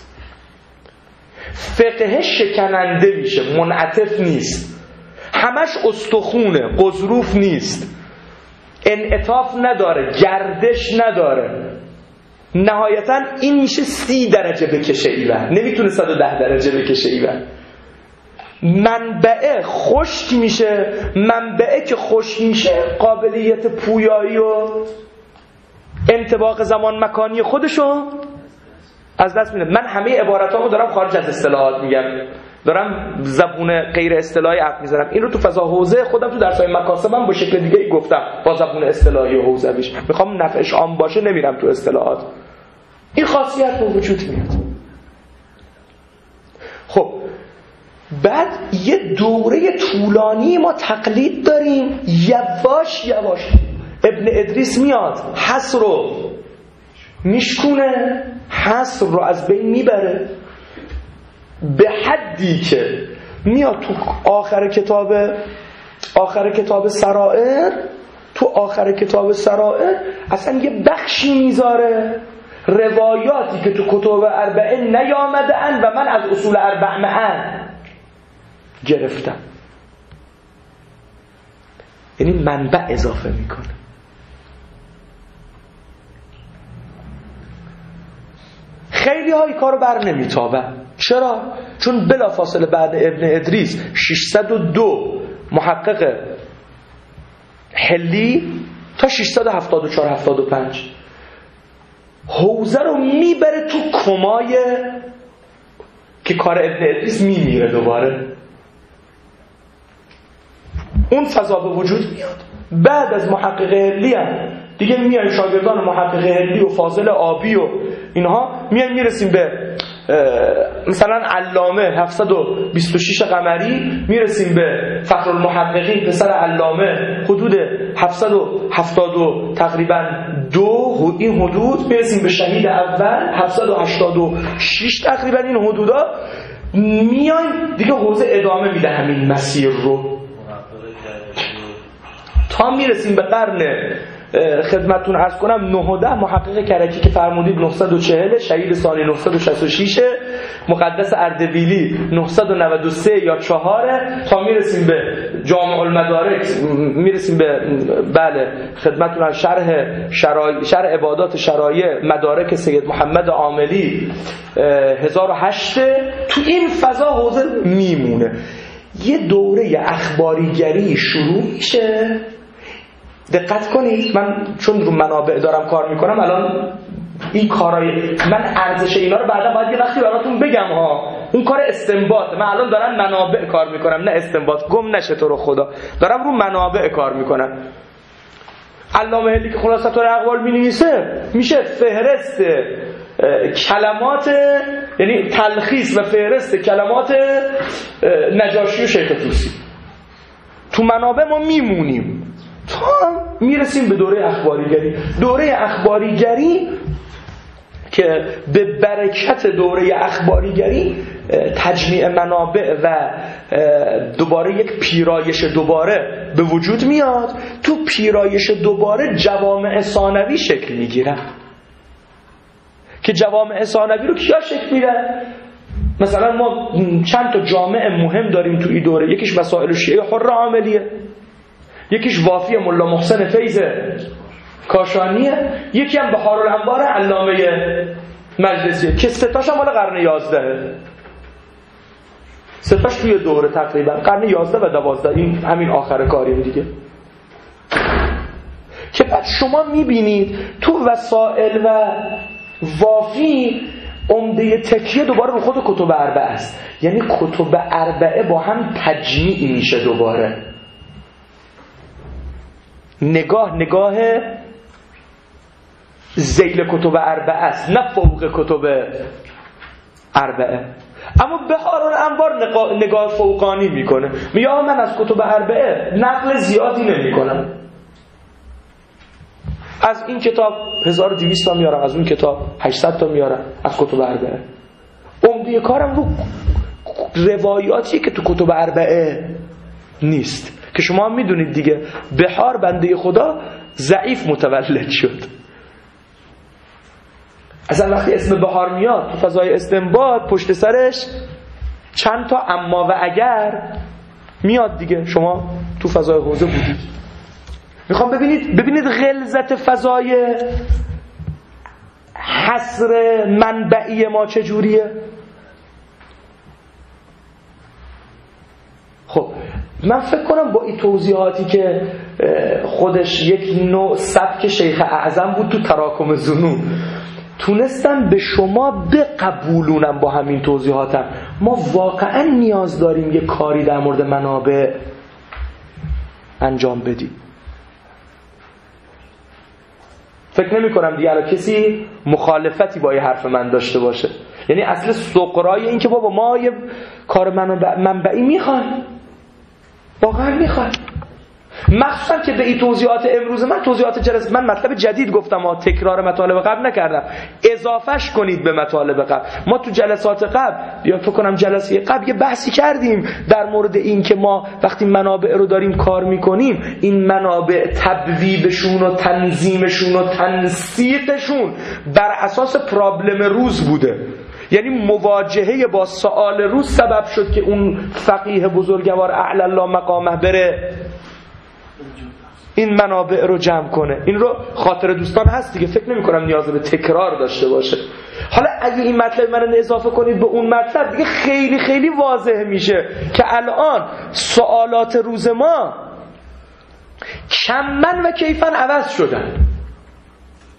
فقه شکننده میشه، منعطف نیست، همش استخونه، قضروف نیست، انعطاف نداره، گردش نداره. نهایتا این میشه سی درجه بکشه ایوان، نمیتونه صد و ده درجه بکشه ایوان. منبعه خشک میشه. منبعه که خشک میشه قابلیت پویایی و انطباق زمان مکانی خودشو از دست میده. من همه عباراتامو دارم خارج از اصطلاحات میگم، دارم زبون غیر اصطلاحی حرف میزنم. این رو تو فضا حوزه خودم تو درسای مکاسبم با شکل دیگه گفتم، با زبون اصطلاحی و حوزویش. میخوام نفعش عام باشه، نمیرم تو اصطلاحات. این خاصیت به وجود میاد. خب بعد یه دوره طولانی ما تقلید داریم، یواش یواش ابن ادریس میاد حصر رو میشکونه، حصر رو از بین میبره به حدی که میاد تو آخر کتاب آخر کتاب سرائر تو آخر کتاب سرائر اصلا یه بخشی میذاره روایاتی که تو کتب اربعه نیامده ان و من از اصول اربعه گرفتم. یعنی منبع اضافه میکنه. خیلی های کارو بر نمیتابن. چرا؟ چون بلا فاصله بعد ابن ادریس ششصد و دو محقق حلی تا ششصد و هفتاد و چهار هفتاد و پنج حوزه رو میبره تو کمای که کار ابن ادریس میمیره دوباره. اون فضا به وجود میاد. بعد از محقق حلی هم دیگه میایم شاگردان محقق هندی و فاضل آبی و اینها میایم میرسیم به مثلا علامه هفتصد و بیست و شش قمری، میرسیم به فخرالمحققین پسر علامه حدود هفتصد و هفتاد و تقریبا دو، این حدود میرسیم به شهید اول هفتصد و هشتاد و شش تقریبا، این حدودا میایم دیگه حوزه ادامه میده همین مسیر رو تا میرسیم به قرن خدمتتون عرض کنم نه و ده محقق کرکی که فرمودید نهصد و چهل، شهید ثانی نهصد و شصت و شش، مقدس اردبیلی نهصد و نود و سه یا چهار، تا میرسیم به جامع المدارک، میرسیم به بله خدمتتون از شرح شرای شرح عبادات شرایع مدارک سید محمد عاملی هزار و هشت. تو این فضا حوزه میمونه. یه دوره اخباریگری شروع میشه. دقت کنید، من چون رو منابع دارم کار میکنم الان این کارای من ارزش اینا رو بعدا باید یه وقتی براتون بگم ها. اون کار استنباط، من الان دارم منابع کار میکنم نه استنباط، گم نشه تو رو خدا، دارم رو منابع کار میکنم. علامه هندی که خلاصه الاقوال مینویسه میشه فهرست کلمات، یعنی تلخیص و فهرست کلمات نجاشی و شیخ طوسی. تو منابع ما میمونیم تا میرسیم به دوره اخباریگری. دوره اخباریگری که به برکت دوره اخباریگری تجمیع منابع و دوباره یک پیرایش دوباره به وجود میاد. تو پیرایش دوباره جوامع ثانوی شکل میگیرن که جوامع ثانوی رو کیا شکل میدن؟ مثلا ما چند تا جامع مهم داریم تو این دوره. یکیش مسائل شیعه حر عاملیه، یکیش وافی ملا محسن فیض کاشانیه، یکی هم بهارالانوار علامه مجلسیه که سه تاش هم مال قرن یازده، سه تاش توی دوره تقریبا قرن یازده و دوازده، این همین آخر کاریم دیگه. که بعد شما میبینید تو وسائل و وافی عمده تکیه دوباره رو خود کتب اربعه است. یعنی کتب اربعه با هم تجمیع میشه دوباره. نگاه نگاه ذیل کتب اربعه است نه فوق کتب اربعه. اما بهارالانوار نگاه فوقانی میکنه، میگه من از کتب اربعه نقل زیادی نمیکنم، از این کتاب هزار و دویست تا میارم، از اون کتاب هشتصد تا میارم از کتب اربعه. عمده کارم رو روایاتی که تو کتب اربعه نیست که شما میدونید دیگه. بهار بنده خدا ضعیف متولد شد. اصلا وقتی اسم بهار میاد تو فضای استنباط پشت سرش چند تا اما و اگر میاد دیگه. شما تو فضای حوزه بودید. میخوام ببینید ببینید غلظت فضای حصر منبعی ما چجوریه. خب من فکر کنم با این توضیحاتی که خودش یک نوع سبک شیخ اعظم بود تو تراکم ظنون، تونستم به شما بقبولونم با همین توضیحاتم. ما واقعا نیاز داریم یه کاری در مورد منابع انجام بدیم. فکر نمی کنم دیگه الان کسی مخالفتی با یه حرف من داشته باشه. یعنی اصل سقرای این که بابا ما یه کار منبعی میخوایم، واقعا میخوایم. مخصوصا که به این توضیحات امروز من توضیحات جلسه من مطلب جدید گفتم، ما تکرار مطالب قبل نکردم، اضافهش کنید به مطالب قبل. ما تو جلسات قبل یا فکر کنم جلسه قبل یه بحثی کردیم در مورد این که ما وقتی منابع رو داریم کار میکنیم این منابع تبویبشون و تنظیمشون و تنسیقشون بر اساس پرابلم روز بوده. یعنی مواجهه با سوال روز سبب شد که اون فقیه بزرگوار اعلی الله مقامه بره این منابع رو جمع کنه. این رو خاطر دوستان هست دیگه، فکر نمی کنم نیاز به تکرار داشته باشه. حالا اگه این مطلب من رو اضافه کنید به اون مطلب دیگه خیلی خیلی واضح میشه که الان سوالات روز ما کمن و کیفن عوض شدن.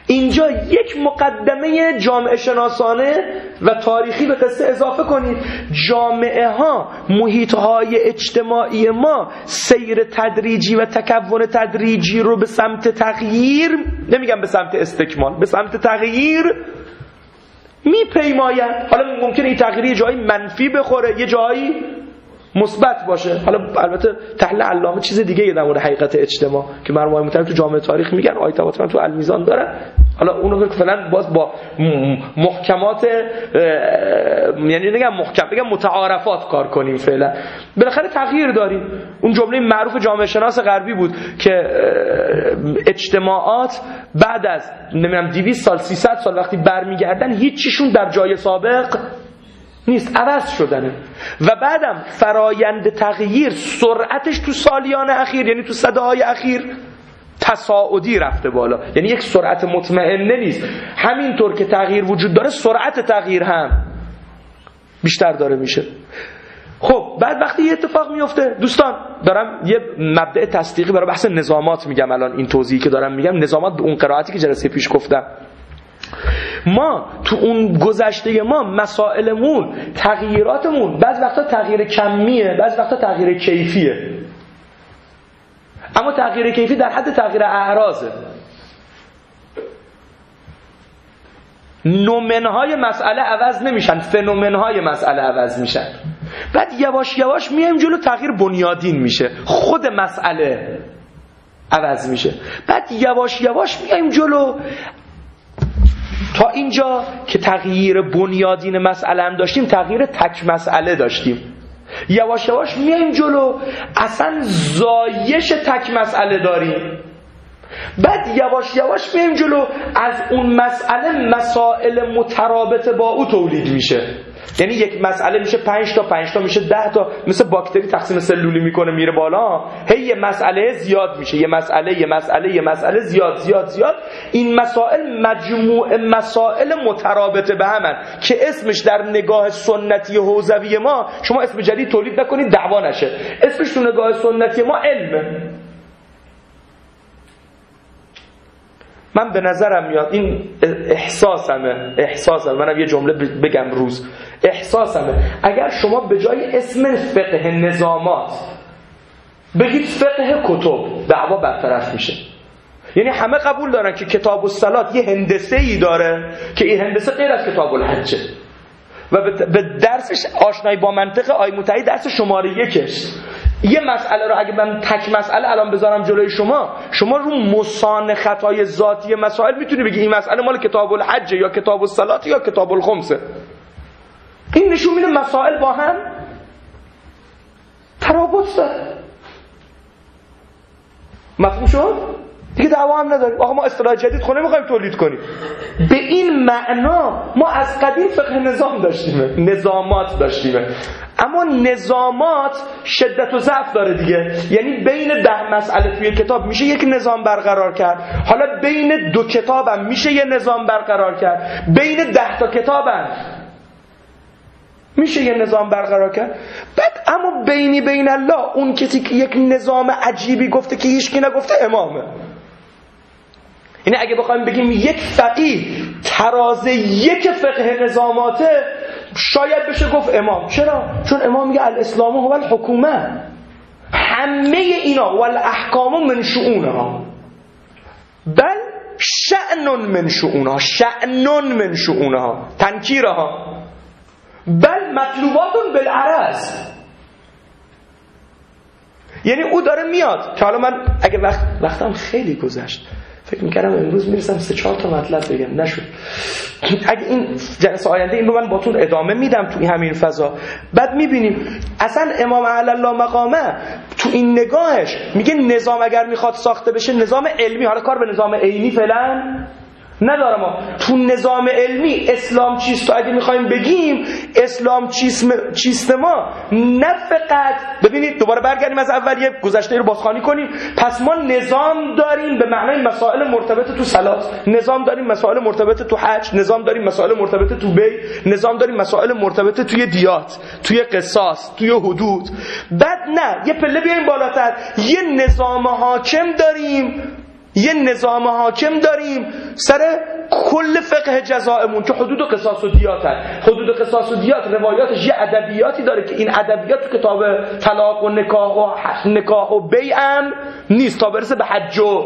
اینجا یک مقدمه جامعه شناسانه و تاریخی به قصه اضافه کنید. جامعه ها، محیط های اجتماعی ما سیر تدریجی و تکون تدریجی رو به سمت تغییر، نمیگم به سمت استکمال، به سمت تغییر میپیماید. حالا ممکنه این تغییر یه جایی منفی بخوره، یه جایی مثبت باشه. حالا البته تحلیل علامه چیز دیگه یه در مورد حقیقت اجتماع که مرحوم مطلب تو جامعه تاریخ میگن، آیه تواتر تو المیزان داره. حالا اونو که فعلا باز با محکمات، یعنی نگم محکم، بگم متعارفات کار کنیم فعلا. بالاخره تغییر داریم. اون جمله معروف جامعه شناس غربی بود که اجتماعات بعد از نمیدونم دویست سال سیصد سال وقتی برمیگردن هیچ چیشون در جای سابق نیست، عوض شدنه. و بعدم فرایند تغییر سرعتش تو سالیان اخیر، یعنی تو سده‌های اخیر تصاعدی رفته بالا، یعنی یک سرعت مطمئنه نیست. همینطور که تغییر وجود داره سرعت تغییر هم بیشتر داره میشه. خب بعد وقتی یه اتفاق میفته، دوستان دارم یه مبدأ تصدیقی برای بحث نظامات میگم، الان این توضیحی که دارم میگم نظامات به اون قرائتی که جلسه پیش گفتم. ما تو اون گذشته ما مسائلمون، تغییراتمون بعض وقتا تغییر کمیه، بعض وقتا تغییر کیفیه. اما تغییر کیفی در حد تغییر اعراضه. نومنهای مسئله عوض نمیشن، فنومنهای مسئله عوض میشن. بعد یواش یواش میایم جلو، تغییر بنیادین میشه، خود مسئله عوض میشه. بعد یواش یواش میایم جلو تا اینجا که تغییر بنیادین مسئله هم داشتیم، تغییر تک مسئله داشتیم. یواش یواش میایم جلو، اصلا زایش تک مسئله داریم. بعد یواش یواش میایم جلو، از اون مسئله مسائل مترابط با او تولید میشه. یعنی یک مسئله میشه پنج تا، پنج تا میشه ده تا، مثل باکتری تقسیم سلولی میکنه میره بالا. هی یه مسئله زیاد میشه، یه مسئله یه مسئله یه مسئله زیاد زیاد زیاد. این مسائل مجموع مسائل مترابطه به همن که اسمش در نگاه سنتی حوزوی ما، شما اسم جدید تولید نکنید دعوا نشه، اسمش تو نگاه سنتی ما علمه. من به نظرم میاد، این احساسمه احساسم منم یه جمله بگم روز، احساسمه اگر شما به جای اسم فقه نظامات بگید فقه کتب، دعوا برطرف میشه. یعنی همه قبول دارن که کتاب الصلات یه هندسه‌ای داره که این هندسه غیر از کتاب الحجه و به درسش آشنایی با منطق آیه متحد درس شماره یکش. یه مسئله رو اگه من تک مسئله الان بذارم جلوی شما، شما رو مسان خطای ذاتی مسائل میتونی بگی این مسئله مال کتاب الحج یا کتاب الصلات یا کتاب الخمسه. این نشون میده مسائل با هم ترابط داره. مفهوم شد؟ دیگه دعوا هم نداریم. آقا ما اصطلاح جدید خونه میخوایم تولید کنیم. به این معنا ما از قدیم فقه نظام داشتیم، نظامات داشتیم. اما نظامات شدت و ضعف داره دیگه. یعنی بین ده مسئله توی کتاب میشه یک نظام برقرار کرد، حالا بین دو کتابم میشه یه نظام برقرار کرد، بین ده تا کتابم میشه یه نظام برقرار کرد. بعد اما بینی بین الله، اون کسی که یک نظام عجیبی گفته که هیچکی نگفته، امامه. یعنی اگه بخوایم بگیم یک فقیه ترازه یک فقه نظاماته، شاید بشه گفت امام. چرا؟ چون امام میگه الاسلام هو الحکومه، همه اینا والاحکام من شؤونها، بل شأن من شؤونها، شأن من شؤونها، تنکیرها، بل مطلوبات بالعرض. یعنی او داره میاد که حالا من اگه وقت وقتم خیلی گذشت، فکر میکردم امروز میرسم سه چهار تا مطلب بگم، نشد. اگه این جلسه آینده این رو من باتون ادامه میدم تو همین فضا. بعد میبینیم اصلا امام اعلی الله مقامه تو این نگاهش میگه نظام اگر میخواد ساخته بشه نظام علمی، حالا کار به نظام عینی فعلا ندارم، ما تو نظام علمی اسلام چیست تو اگه میخوایم بگیم اسلام چیست چیست ما نه فقط ببینید دوباره برگردیم از اول یه گذشته رو بازخوانی کنیم. پس ما نظام داریم به معنای مسائل مرتبط تو صلات، نظام داریم مسائل مرتبط تو حج، نظام داریم مسائل مرتبط تو بی، نظام داریم مسائل مرتبط توی دیات، توی قصاص، توی حدود. بعد نه یه پله بیایم بالاتر، یه نظام حاکم داریم، یه نظام حاکم داریم سر کل فقه جزائمون که حدود و قصاص و دیات هست. حدود و قصاص و دیات روایاتش یه ادبیاتی داره که این ادبیات تو کتاب طلاق و نکاح و نکاح و بیعم نیست تا برسه به حج و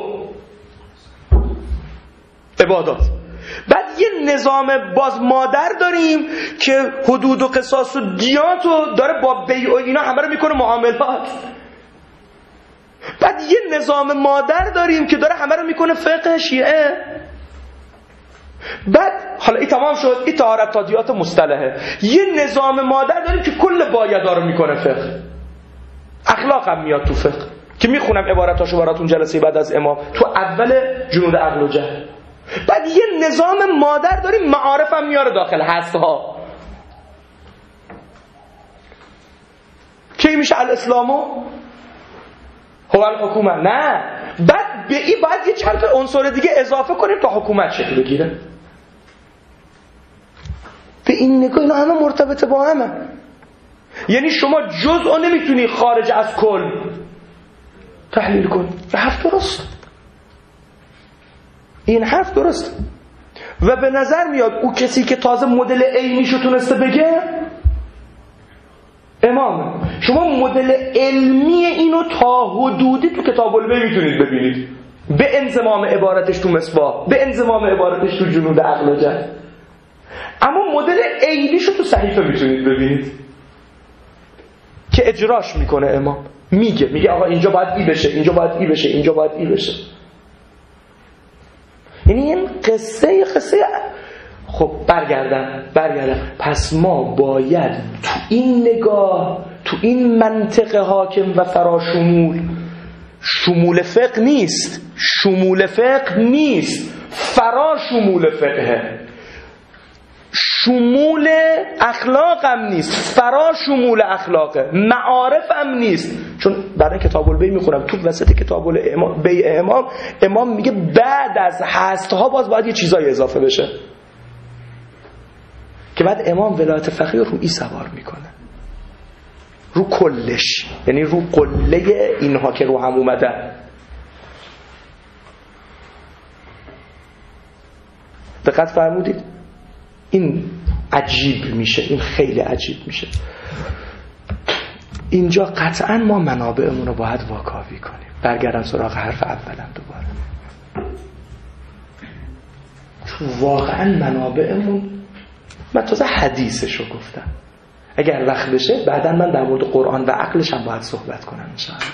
عبادات. بعد یه نظام باز مادر داریم که حدود و قصاص و دیات رو داره با بیع و اینا همه رو میکنه معاملات. بعد یه نظام مادر داریم که داره همه رو میکنه فقه شیعه. بعد حالا این تمام شد، این طهارت تا دیات مصطلحه. یه نظام مادر داریم که کل بایدا رو میکنه فقه. اخلاق هم میاد تو فقه که میخونم عبارتاشو براتون جلسه بعد از امام تو اول جنود عقل و جهل. بعد یه نظام مادر داریم معارف هم میاره داخل هستها که میشه الاسلامو هو الحکومت. نه، بعد به این باید یه چند تا عنصر دیگه اضافه کنیم تا حکومت شکل بگیره. به این نگاه اینا همه مرتبط با همه. یعنی شما جزء نمیتونی خارج از کل تحلیل کنی. این حرف درست، این حرف درست. و به نظر میاد او کسی که تازه مدل عینیشو تونسته بگه امامه. شما مدل علمی اینو تا حدودی تو کتاب البیع میتونید ببینید، به انضمام عبارتش تو مصباح، به انضمام عبارتش تو جنود عقل و جهل. اما مدل عینیشو تو صحیفه میتونید ببینید که اجراش میکنه امام. میگه میگه آقا اینجا باید ای بشه، اینجا باید ای بشه، اینجا باید ای بشه. یعنی این قصه قصه خب برگردم برگردم پس ما باید تو این نگاه، تو این منطق حاکم و فراشمول، شمول فقه نیست، شمول فقه نیست، فراشمول فقهه، شمول اخلاق هم نیست، فرا شمول اخلاقه، معارف هم نیست. چون برای کتاب البیع میخونم تو وسط کتاب البیع امام امام میگه بعد از هستها باز باید یه چیزای اضافه بشه که بعد امام ولایت فقیه رو ای سوار میکنه، رو کلش، یعنی رو قله اینها که رو هم اومده. دقت فرمودید؟ این عجیب میشه، این خیلی عجیب میشه. اینجا قطعا ما منابعمون رو باید واکاوی کنیم. برگردم سراغ حرف اولم دوباره. چون واقعا منابعمون، من تازه حدیثشو گفتم، اگر وقت بشه بعدا من در مورد قرآن و عقلش هم باید صحبت کنم انشاءالله.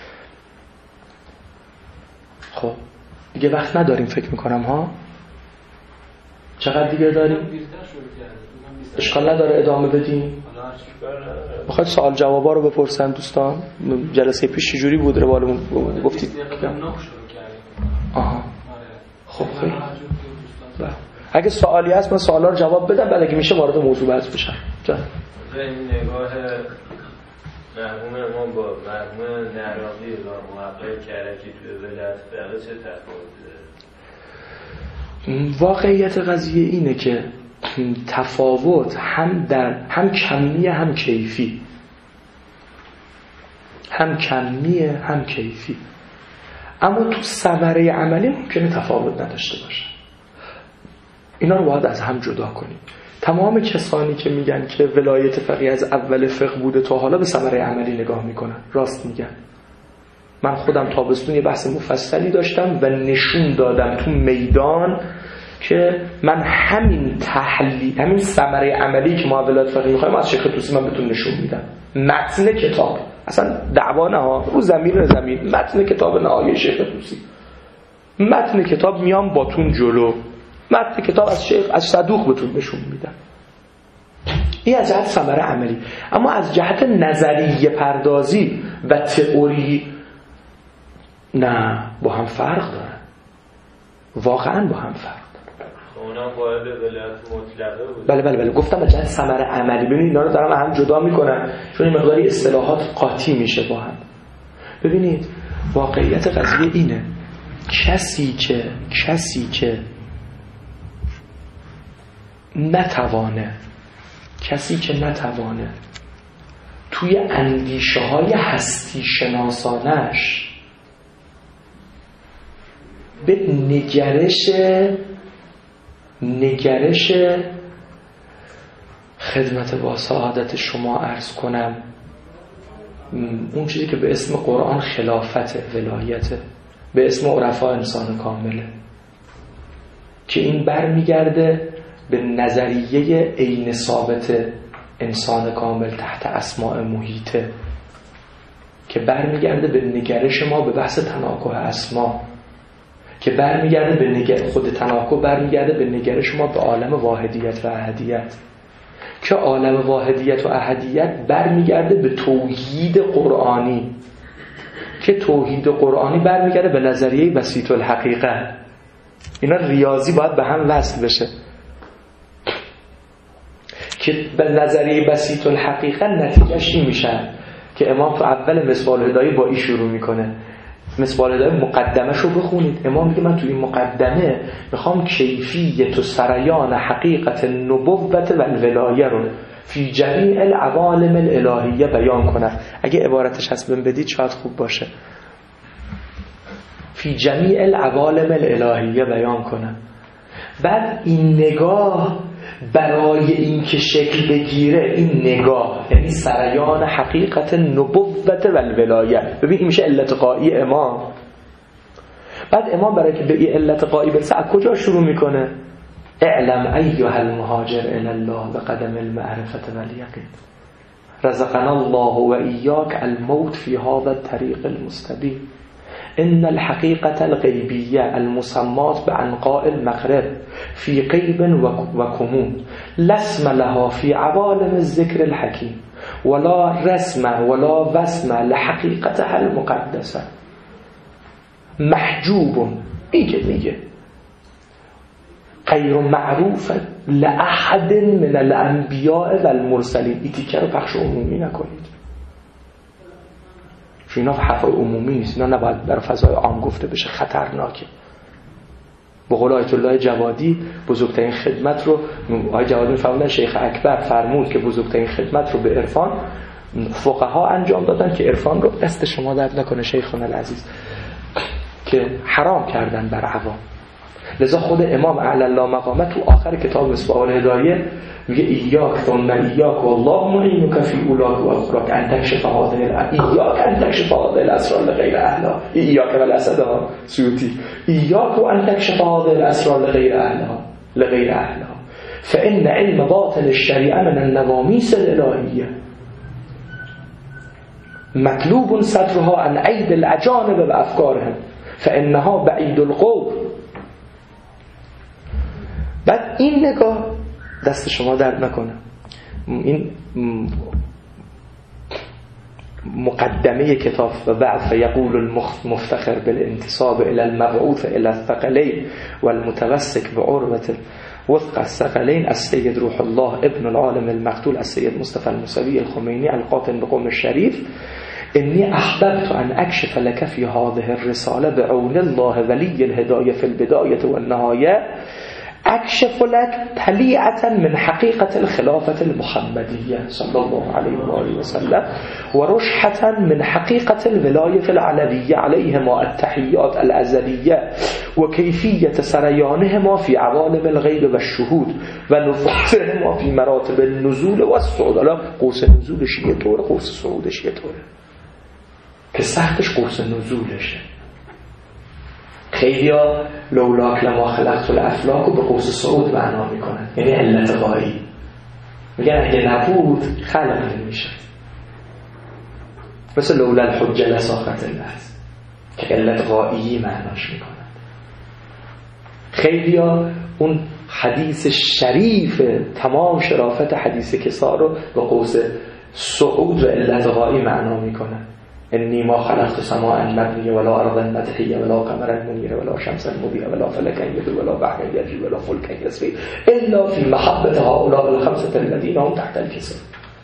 خب دیگه وقت نداریم فکر میکنم ها. چقدر دیگه داریم؟ اشکال نداره ادامه بدیم. بخواید سوال جوابا رو بپرسن دوستان. جلسه پیش چجوری بود روالمون گفتید؟ آها خب خیلی. اگه سوالی هست من سوالا رو جواب بدم، بعد اگه میشه وارد موضوع بحث بشم. جان این نگاه مرحوم امام با مرحوم نراقی و محقق کرکی توی ولایت فقیه چه تفاوتی داره؟ واقعیت قضیه اینه که تفاوت هم در هم کمیه هم کیفی، هم کمیه هم کیفی، اما تو ثمره عملی ممکنه تفاوت نداشته باشه. اینا رو باید از هم جدا کنیم. تمام کسانی که میگن که ولایت فقیه از اول فقه بوده تا حالا به ثمره عملی نگاه میکنن، راست میگن. من خودم تابستون یه بحث مفصلی داشتم و نشون دادم تو میدان که من همین تحلیل، همین ثمره عملی که ما ولایت فقیه میخوایم از شیخ طوسی من بهتون نشون میدم. متن کتاب، اصلا دعوا نه ها، رو زمین زمین، متن کتاب نهایی شیخ طوسی، متن کتاب میام باتون جلو، متن کتاب از شیخ از صدوق بهتون نشون میدم. این از جهت ثمره عملی. اما از جهت نظریه پردازی و تئوری نه، با هم فرق داره، واقعا با هم فرق داره. اونا باید ولایت مطلقه بود. بله بله بله گفتم از جهت ثمره عملی. ببینید اینا رو دارم هم جدا میکنم چون این مقداری اصطلاحات قاطی میشه با هم. ببینید واقعیت قضیه اینه، کسی که کسی که نتوانه کسی که نتوانه توی اندیشه های هستی شناسانش به نگرش نگرش خدمت با سعادت شما عرض کنم اون چیزی که به اسم قرآن خلافت ولایت، به اسم عرفا انسان کامله، که این برمیگرده به نظریه عین ثابت انسان کامل تحت اسماء محیطه، که برمیگرده به نگرش ما به بحث تناکح اسما، که برمیگرده به نگر... خود تناکح برمیگرده به نگرش ما به عالم واحدیت و احدیت، که عالم واحدیت و احدیت برمیگرده به توحید قرآنی، که توحید قرآنی برمیگرده به نظریه بسیط الحقیقه. اینا ریاضی باید به هم وصل بشه، که به نظریه بسیط الحقیقه نتیجهش این میشه که امام تو اول مصباح الهدایه با این شروع میکنه. مصباح الهدایه مقدمه شو بخونید. امام میگه من تو این مقدمه میخوام کیفیت و سریان حقیقت نبوت و الولایه رو فی جمیع العوالم الالهیه بیان کنم. اگه عبارتش هست بهم بدید شاید خوب باشه. فی جمیع العوالم الالهیه بیان کنم. بعد این نگاه برای این که شکل بگیره، این نگاه یعنی سریان حقیقت نبوت و الولایه، ببین این میشه علت قایی امام. بعد امام برای که به این علت قایی برسه از کجا شروع میکنه؟ اعلم ایها المهاجر الی الله بقدم المعرفة والیقین رزقنا الله و ایاک الموت فی هذا الطریق المستبین ان الحقیقة الغیبیه المسمات بعنقاء المغرب فی قیب و کمون لسم لها فی عوالم الذکر الحکیم ولا رسم ولا وسم لحقیقتها المقدسه محجوب. میگه میگه غیر معروف لأحد من الانبیاء و المرسلین. این تیکه رو پخش عمومی نکنید، چون اینا حرف عمومی نیست، اینا نباید در فضای عام گفته بشه، خطرناکه. به قول آیت الله جوادی بزرگترین خدمت رو آیت جوادی می‌فرمودن شیخ اکبر فرمود که بزرگترین خدمت رو به عرفان فقها انجام دادن که عرفان رو دست شما درد نکنه شیخنا العزیز که حرام کردن بر عوام. لذا خود امام اعلی الله مقامه تو آخر کتاب مصباح الهدایه میگه ایاک ثم ایاک والله معینک فی اولاک و اخراک ان تکشف هذه ایاک ان تکشف هذه الاسرار لغیر اهلها. ایاک والاسدها سیوطی ایاک ان تکشف هذه الاسرار لغیر اهلها لغیر اهلها فان علم باطن الشریعه من النوامیس الالهیه مطلوب سترها عن اید الاجانب و افکارهم فانها بعید القول. بعد این نگاه دست شما درد نکنه، این مقدمه کتاب و بعد فیقول المفتخر بالانتساب الى المبعوث الى الثقلين والمتمسك بعروة وثق الثقلين السيد روح الله ابن العالم المقتول السيد مصطفى الموسوي الخميني القاطن بقوم الشريف إني أحببت أن أكشف لك في هذه الرسالة بعون الله ولي الهداية في البداية والنهاية أكشف لك تليعة من حقيقة الخلافة المحمدية صلى الله عليه وآله وسلم ورشحة من حقيقة الولاية العلوية عليهما التحيات الأزلية وكيفية سريانهما في عوالم الغيب والشهود ونفوذهما في مراتب النزول والصعود. الان قوس نزولش یه طوره، قوس صعودش یه طوره که سختش قوس نزولشه. خیلی ها لولاک لما خلقت الافلاک رو به قوس صعود معنا میکنن، یعنی علت غایی. میگن اگه نبود خلق نمیشه، مثل لولا الحجه لساخت البحث که علت غایی معناش میکنن. خیلی ها اون حدیث شریف تمام شرافت حدیث کسا رو به قوس صعود و علت غایی معنا میکنن. إني ما خلقت سماء مبنية ولا أرضا مدحية ولا قمرا منيرا ولا شمسا مضيئة ولا فلكا يدور ولا بحرا يجري ولا فلكا يسري إلا في محبة هؤلاء الخمسة الذين هم تحت الكساء.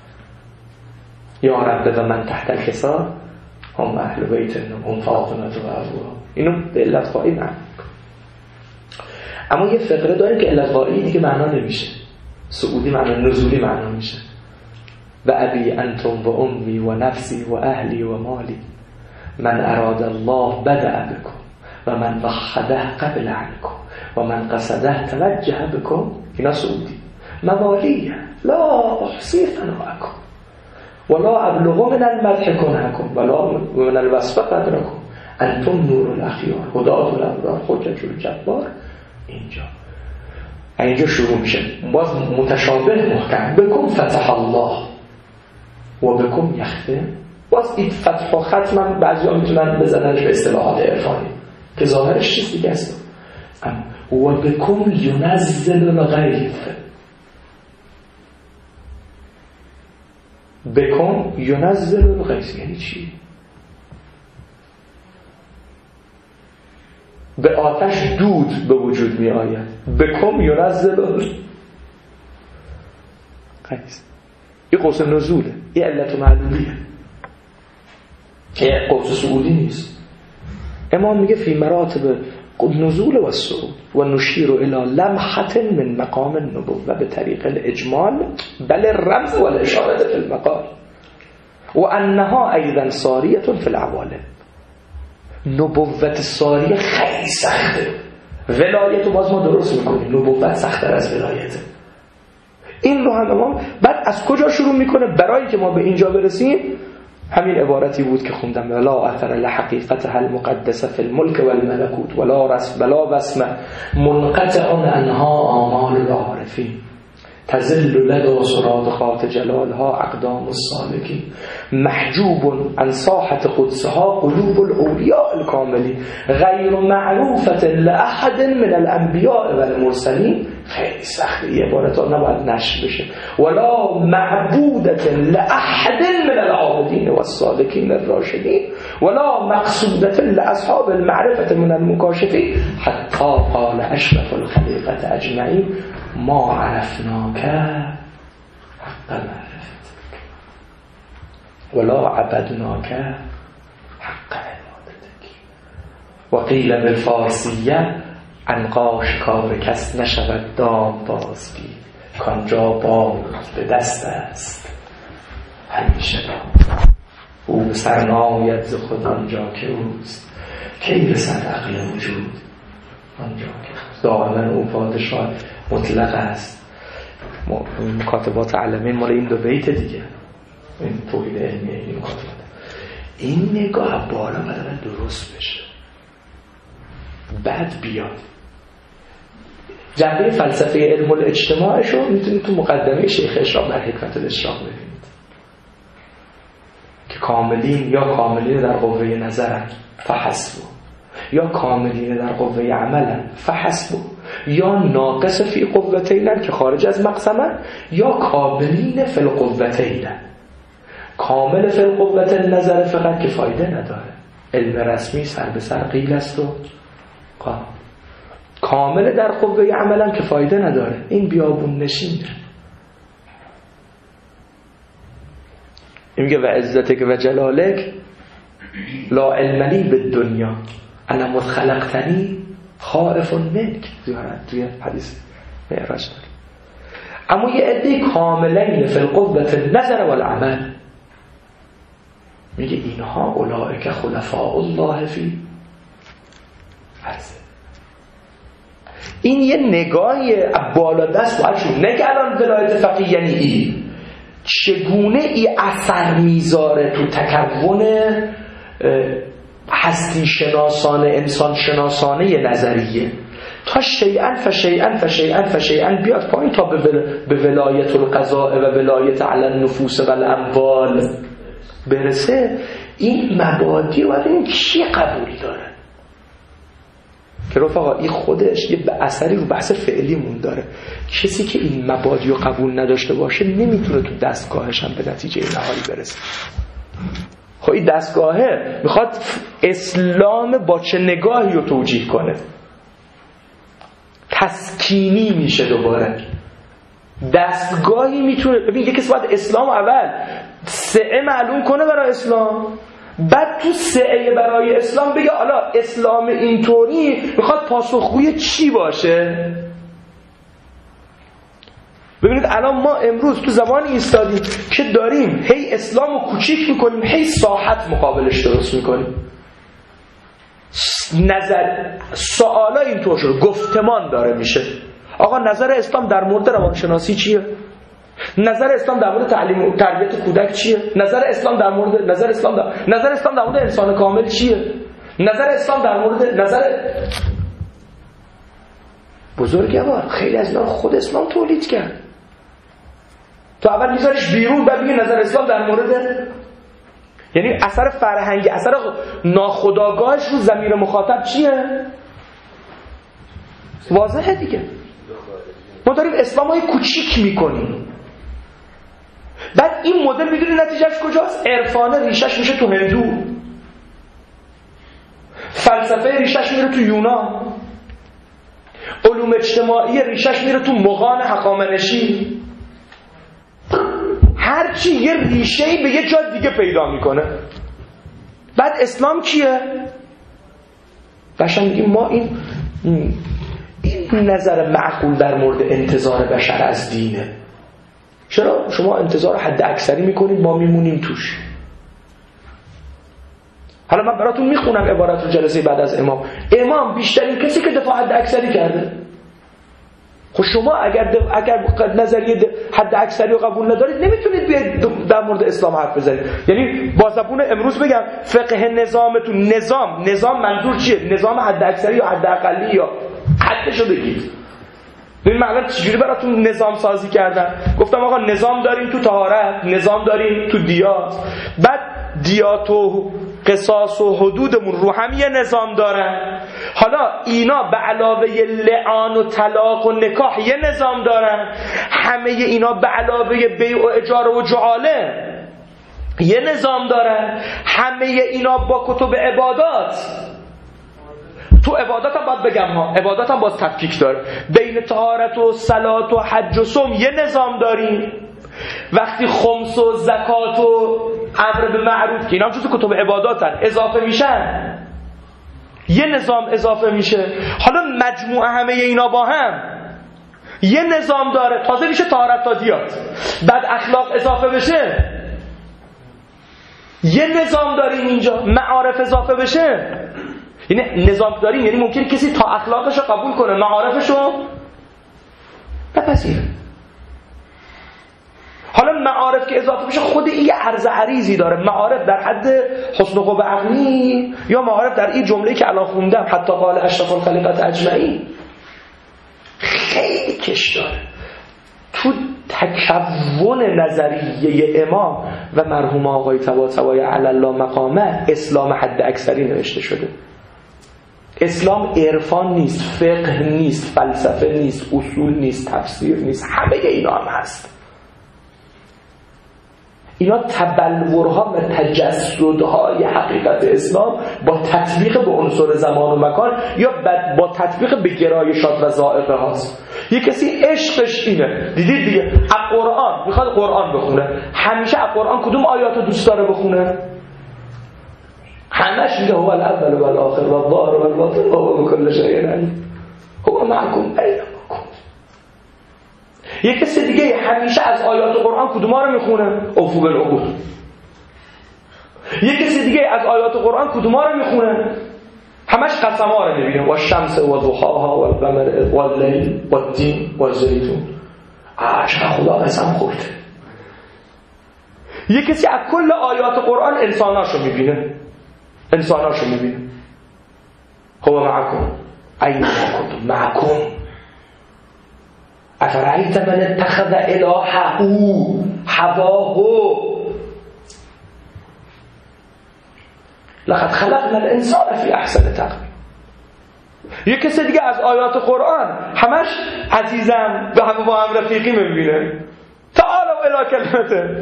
يا رب ومن تحت الكساء هم أهل بيت هم فاطمة وأبوها. اینو به علت غایی معنی. اما یه فقره داره که علت غایی دیگه معنا نمیشه، صعودی معنا، نزولی معنا میشه. و ابی انتم و امی و نفسی و اهلی و مالی من اراد الله بدأ بکن و من وحده قبل عنکم و من قصده توجه بکم. اینا سعودی موالیه لا احصی ثناءکم ولا ابلغ من المدح کنکم ولا من الوصف قدرکم انتم نور الاخیار هدات الابرار حجج الجبار. اینجا اینجا شروع میشه باز متشابه محکم بکم فتح الله و بکم یختم. باز این فتح و ختم بعضی ها میتونن بزننش به اصطلاحات عرفانی که ظاهرش چیز دیگه است. و بکم ینزل الغیث. بکم ینزل الغیث یعنی چی؟ به آتش دود به وجود می آید. بکم ینزل الغیث. این قوس نزوله، این علت معلولیه، این قوس سعودی نیست. امام میگه فی مراتب نزول و صعود و نشیر الى لمحة من مقام النبوة به طریق الاجمال بل الرمز و الاشاره فی المقال و انها ایضا ساریه فی العوالم. نبوت ساریه خیلی سخته، ولایت رو باز ما درست میکنیم، نبوت سخت‌تر از ولایته. این رو هم امام بعد از کجا شروع میکنه برای که ما به اینجا برسیم؟ همین عبارتی بود که خوندم ولا اثر لحقیقتها المقدسه فی الملک والملکوت ولا رسم ولا وسم منقطع عنها آمال العارفین تزل لدى صرادقات جلالها اقدام السالکین محجوب عن ساحة قدسها قلوب الاولیاء الکاملین غیر معروفة لأحد من الانبیاء والمرسلین. خیلی سخته این عبارت ها نباید نشر بشه. ولا معبودة لأحد من العابدین والسالکین الراشدین ولا مقصودة لأصحاب المعرفة من المکاشفین حتی قال اشرف الخلیقة اجمعین ما عرفناک حق معرفتك ولا عبدناک حق عبادتك. و قیل بالفارسیه عنقاش کار کس نشود دام بازگیر کانجا بال به دست است همیشه دام او سرناید ز خود آنجا که اوست کی رسد عقل وجود آنجا که دائما او پادشاه مطلق است. مکاتبات علمین مال این دو بیت دیگه، این توحید علمیه، این مکاتبات. این نگاه بالا باید درست بشه بعد بیاد. جنبه فلسفه علم الاجتماعش رو میتونید تو مقدمه شیخ اشراق در حکمت الاشراق ببینید که کاملین یا کاملین در قوه نظرن فحسبو یا کاملین در قوه عملن فحسبو یا ناقص فی قوتینن که خارج از مقسمن یا کاملین فی القوتینن. کامل فی القوت نظر فقط که فایده نداره، علم رسمی سر به سر قیل است و قام. کامل در قوه عملن که فایده نداره، این بیابون نشینه. این میگه و عزتک و جلالک لا علمنی به دنیا انا متخلقتنی خائف منک. زیارت توی حدیث معراج داره. اما یه عده کاملین فی القوت نظر و العمل میگه اینها اولئک خلفاء الله فی عرضه. این یه نگاهی بالا دست باید شد، نه که الان ولایت فقیه یعنی این چگونه ای اثر میذاره تو تکون هستی شناسانه انسان شناسانه نظریه تا شیئا فشیئا فشیئا فشیئا بیاد پایین تا به ولایت القضاء و ولایت علی النفوس و الاموال برسه. این مبادی و این کی قبول داره که رفقا این خودش یه اثری رو بحث فعلیمون داره. کسی که این مبادی رو قبول نداشته باشه نمیتونه تو دستگاهش هم به نتیجه نهایی برسه. خب این دستگاهه میخواد اسلام با چه نگاهی رو توجیه کنه، تسکینی میشه دوباره. دستگاهی میتونه ببین یه کسی باید اسلام اول سعه معلوم کنه برای اسلام، بعد تو سعه برای اسلام بگه حالا اسلام اینطوری میخواد پاسخگوی چی باشه. ببینید الان ما امروز تو زمانی ایستادیم که داریم هی اسلام رو کوچیک میکنیم، هی ساحت مقابلش درست میکنیم. نظر سوالا اینطور شده، گفتمان داره میشه. آقا نظر اسلام در مورد روانشناسی چیه؟ نظر اسلام در مورد تعلیم و تربیت کودک چیه؟ نظر اسلام در مورد نظر اسلام در نظر اسلام در مورد انسان کامل چیه؟ نظر اسلام در مورد نظر بزرگوار خیلی از اینا خود اسلام تولید کرد. تو اول میذاریش بیرون بعد میگه نظر اسلام در مورد، یعنی اثر فرهنگی، اثر ناخودآگاهش رو ضمیر مخاطب چیه؟ واضحه دیگه. ما داریم اسلامای کوچیک میکنیم. بعد این مدل میدونی نتیجهش کجاست؟ عرفانه ریشش میشه تو هندو، فلسفه ریشش میره تو یونان، علوم اجتماعی ریشش میره تو مغان هخامنشی. هرچی یه ریشه‌ای به یه جا دیگه پیدا میکنه. بعد اسلام کیه؟ قشنگ میگیم ما این این نظر معقول در مورد انتظار بشر از دینه. چرا شما انتظار حد اکثری میکنید ما میمونیم توش؟ حالا من براتون میخونم عبارت رو جلسه بعد از امام. امام بیشترین کسی که دفاع حد اکثری کرده. خب شما اگر اگر نظریه حد اکثری رو قبول ندارید نمیتونید بیاید در مورد اسلام حرف بزنید. یعنی با زبون امروز بگم فقه نظامتون، نظام نظام منظور چیه؟ نظام حد اکثری یا حد اقلی یا حدشو بگید. ببین من الان چجوری براتون نظام سازی کردم. گفتم آقا نظام داریم تو طهارت، نظام داریم تو دیات، بعد دیات و قصاص و حدودمون رو هم یه نظام دارن. حالا اینا به علاوه لعان و طلاق و نکاح یه نظام دارن. همه اینا به علاوه بیع و اجاره و جعاله یه نظام دارن. همه اینا با کتب عبادات، تو عبادات هم باید بگم ها، عبادات هم باز تفکیک داره. بین طهارت و صلات و حج و صوم یه نظام داریم. وقتی خمس و زکات و امر به معروف که اینا هم جزو کتب عباداتن اضافه میشن یه نظام اضافه میشه. حالا مجموعه همه اینا با هم یه نظام داره. تازه میشه طهارت تا دیات. بعد اخلاق اضافه بشه یه نظام داریم اینجا. معارف اضافه بشه یعنی نظام داریم، یعنی ممکنه کسی تا اخلاقشو قبول کنه معارفشو نپذیره. حالا معارف که اضافه بشه خود این یه عرض عریضی داره. معارف در حد حسن قوه عقلی یا معارف در این جمله‌ای که الان خوندم حتی قال اشرف الخلقات اجمعین خیلی کش داره. تو تکون نظریه امام و مرحوم آقای طباطبایی علی الله مقامه اسلام حد اکثری نوشته شده. اسلام عرفان نیست، فقه نیست، فلسفه نیست، اصول نیست، تفسیر نیست، همه اینا هم هست. اینا تبلورها و تجسدهای حقیقت اسلام با تطبیق به عنصر زمان و مکان یا با تطبیق به گرایشات و ذائقه هاست. یه کسی عشقش اینه، دیدید دیگه، از قرآن میخواد قرآن بخونه، همیشه از قرآن کدوم آیات رو دوست داره بخونه؟ همش میگه هو الاول و الاخر و الظاهر و الباطن و هو بكل شیء علیم هو معکم اینما. یک کسی دیگه همیشه از آیات قرآن کدوما رو میخونه؟ اوفو بالعقود. یک کسی دیگه از آیات قرآن کدوما رو میخونه؟ همش قسم‌ها رو میبینه، و الشمس و ضحاها و القمر و اللیل و التین و الزیتون. آه چرا خدا قسم خورده. یک کسی از کل آیات قرآن انساناشو میبینه، انساناشو میبینه. خب معکم اینما کنتم معکم افرأیت من اتخذ الهه هواه لقد خلقنا الانسان فی احسن تقویم. یک کسی دیگه از آیات قرآن همش عزیزم به همه با هم رفیقی میبینه. تعالوا الی کلمته.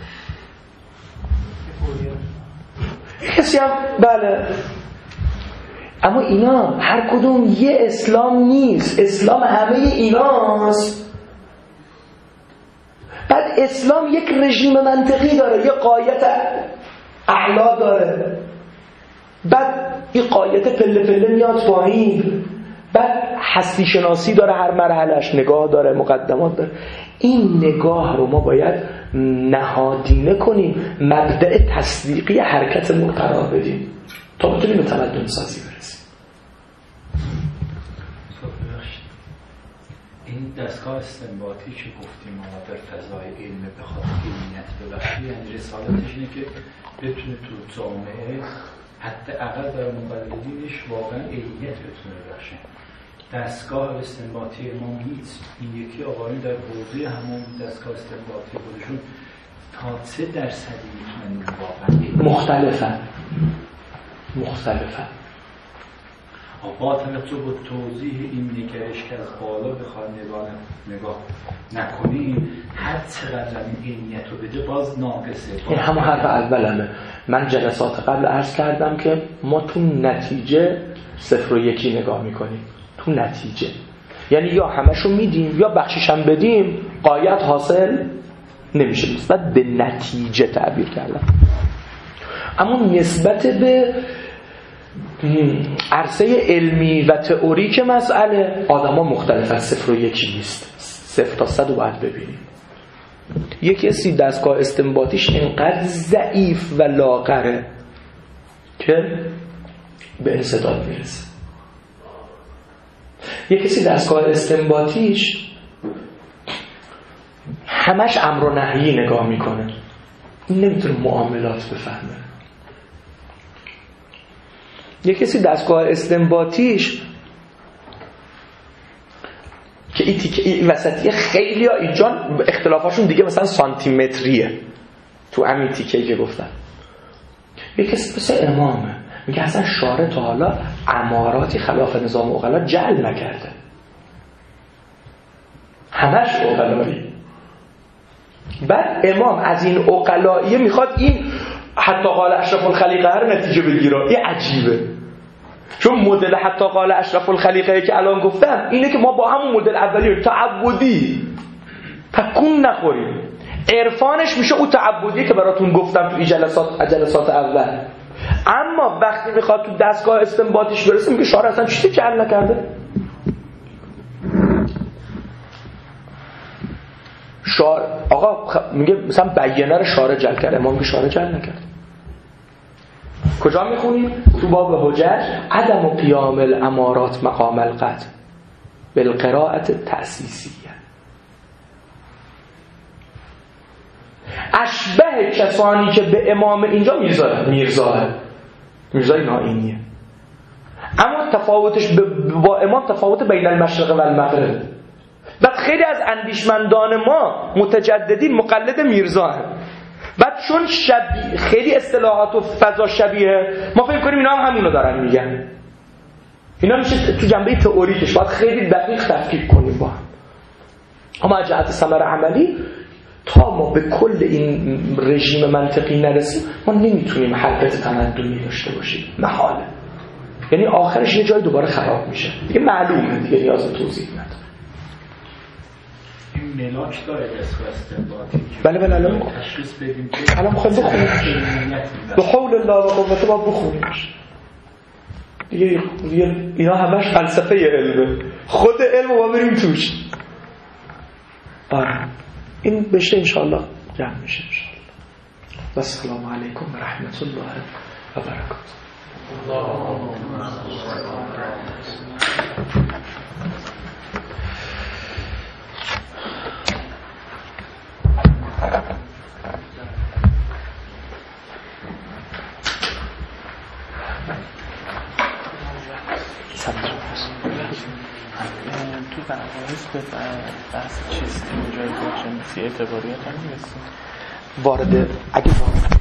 یک کسی هم بله، اما اینا هر کدوم یه اسلام نیست. اسلام همه ایناست. بعد اسلام یک رژیم منطقی داره، یه قایت اعلا داره، بعد این قایت پله پله میاد پایین، بعد هستی شناسی داره، هر مرحلهش نگاه داره، مقدمات داره. این نگاه رو ما باید نهادینه کنیم، مبدأ تصدیقی حرکت ما قرار بدیم. تا بتونیم به تمدن سازی برسیم. این دستگاه استنباطی که گفتیم ما در فضای علم به خاطر علمیت ببخشی، یعنی رسالتش اینه که بتونه تو جامعه حتی اقل در مقلدینش واقعا علمیت بتونه ببخشه. دستگاه استنباطی ما نیست. این یکی آقایون در حوزه همون دستگاه استنباطی خودشون تا چه درصدی میتونن واقعا مختلفن مختلفن با توجه به توضیح این نگرش که از بالا بخواد نگاه نگاه نکنیم، هر چقدر این علمیت رو بده باز ناقصه. این همون حرف اولمه. من جلسات قبل عرض کردم که ما تو نتیجه صفر و یکی نگاه میکنیم. تو نتیجه یعنی یا همشو میدیم یا بخشیشم بدیم، غایت حاصل نمیشه. نسبت به نتیجه تعبیر کردم. اما نسبت به عرصه علمی و تئوریک مسئله آدما مختلف از صفر و یکی نیست. صفر تا صد رو باید ببینیم. یک کسی دستگاه استنباطیش اینقدر ضعیف و لاغره که به انسداد میرسه. یک کسی دستگاه استنباطیش همش امر و نهی نگاه میکنه، این نمیتونه معاملات بفهمه. یک کسی دستگاه استنباطیش که این تیکه این وسطیه، خیلی ها اینجا اختلافاشون دیگه مثلا سانتیمتریه تو همین تیکه‌ای که گفتن. یک کسی مثل امامه میگه اصلا شارع تا حالا اماراتی خلاف نظام عقلا جعل نکرده، همش عقلایی. بعد امام از این عقلاییه میخواد این حتی قال اشرف الخلیقه رو نتیجه بگیره. این عجیبه، چون مدل حتی قال اشرف الخلیقه که الان گفتم اینه که ما با همون مدل اولی تعبدی تکون نخوریم. عرفانش میشه اون تعبدی که براتون گفتم تو این جلسات جلسات اول. اما وقتی میخواد تو دستگاه استنباطیش برسه میگه شارع اصلا چیزی جعل نکرده. شارع آقا خ... میگه مثلا بیانه رو شارع جعل کرده، امام میگه شارع جعل نکرده. کجا میخونیم؟ تو باب حجج عدم و قیام الامارات مقام القطع بالقراءة تأسیسیه. اشبه کسانی که به امام اینجا میرزا میرزا میرزای نائینیه، اما تفاوتش با امام تفاوت بین المشرق و المغرب. بعد خیلی از اندیشمندان ما متجددین مقلد میرزا هم. بعد چون شبیه خیلی اصطلاحات و فضا شبیه، ما فکر کنیم اینا هم همونو دارن میگن. اینا میشه تو جنبه تئوریکش باید خیلی دقیق تفکیک کنیم با هم. اما از جهت ثمره عملی تا ما به کل این رژیم منطقی نرسیم ما نمیتونیم حرکت تمدنی داشته باشیم، محاله. یعنی آخرش یه جای دوباره خراب میشه دیگه، معلومه دیگه، نیاز توضیح نداره. این ملاک داره دستگاه استنباطی. بله بله الان تشخیص بدیم الان میخوایم بخونیم به حول الله و قوته باید بخونیمش دیگه. اینا همش فلسفه علمه، خود علم رو بریم توش. آره این بشه انشاءالله جمع میشه انشاءالله. و السلام علیکم و رحمت الله و برکاته. تو بحث به بحث چیست جایگاه شناسی اعتباریات هم میرسیم وارد اگه وارد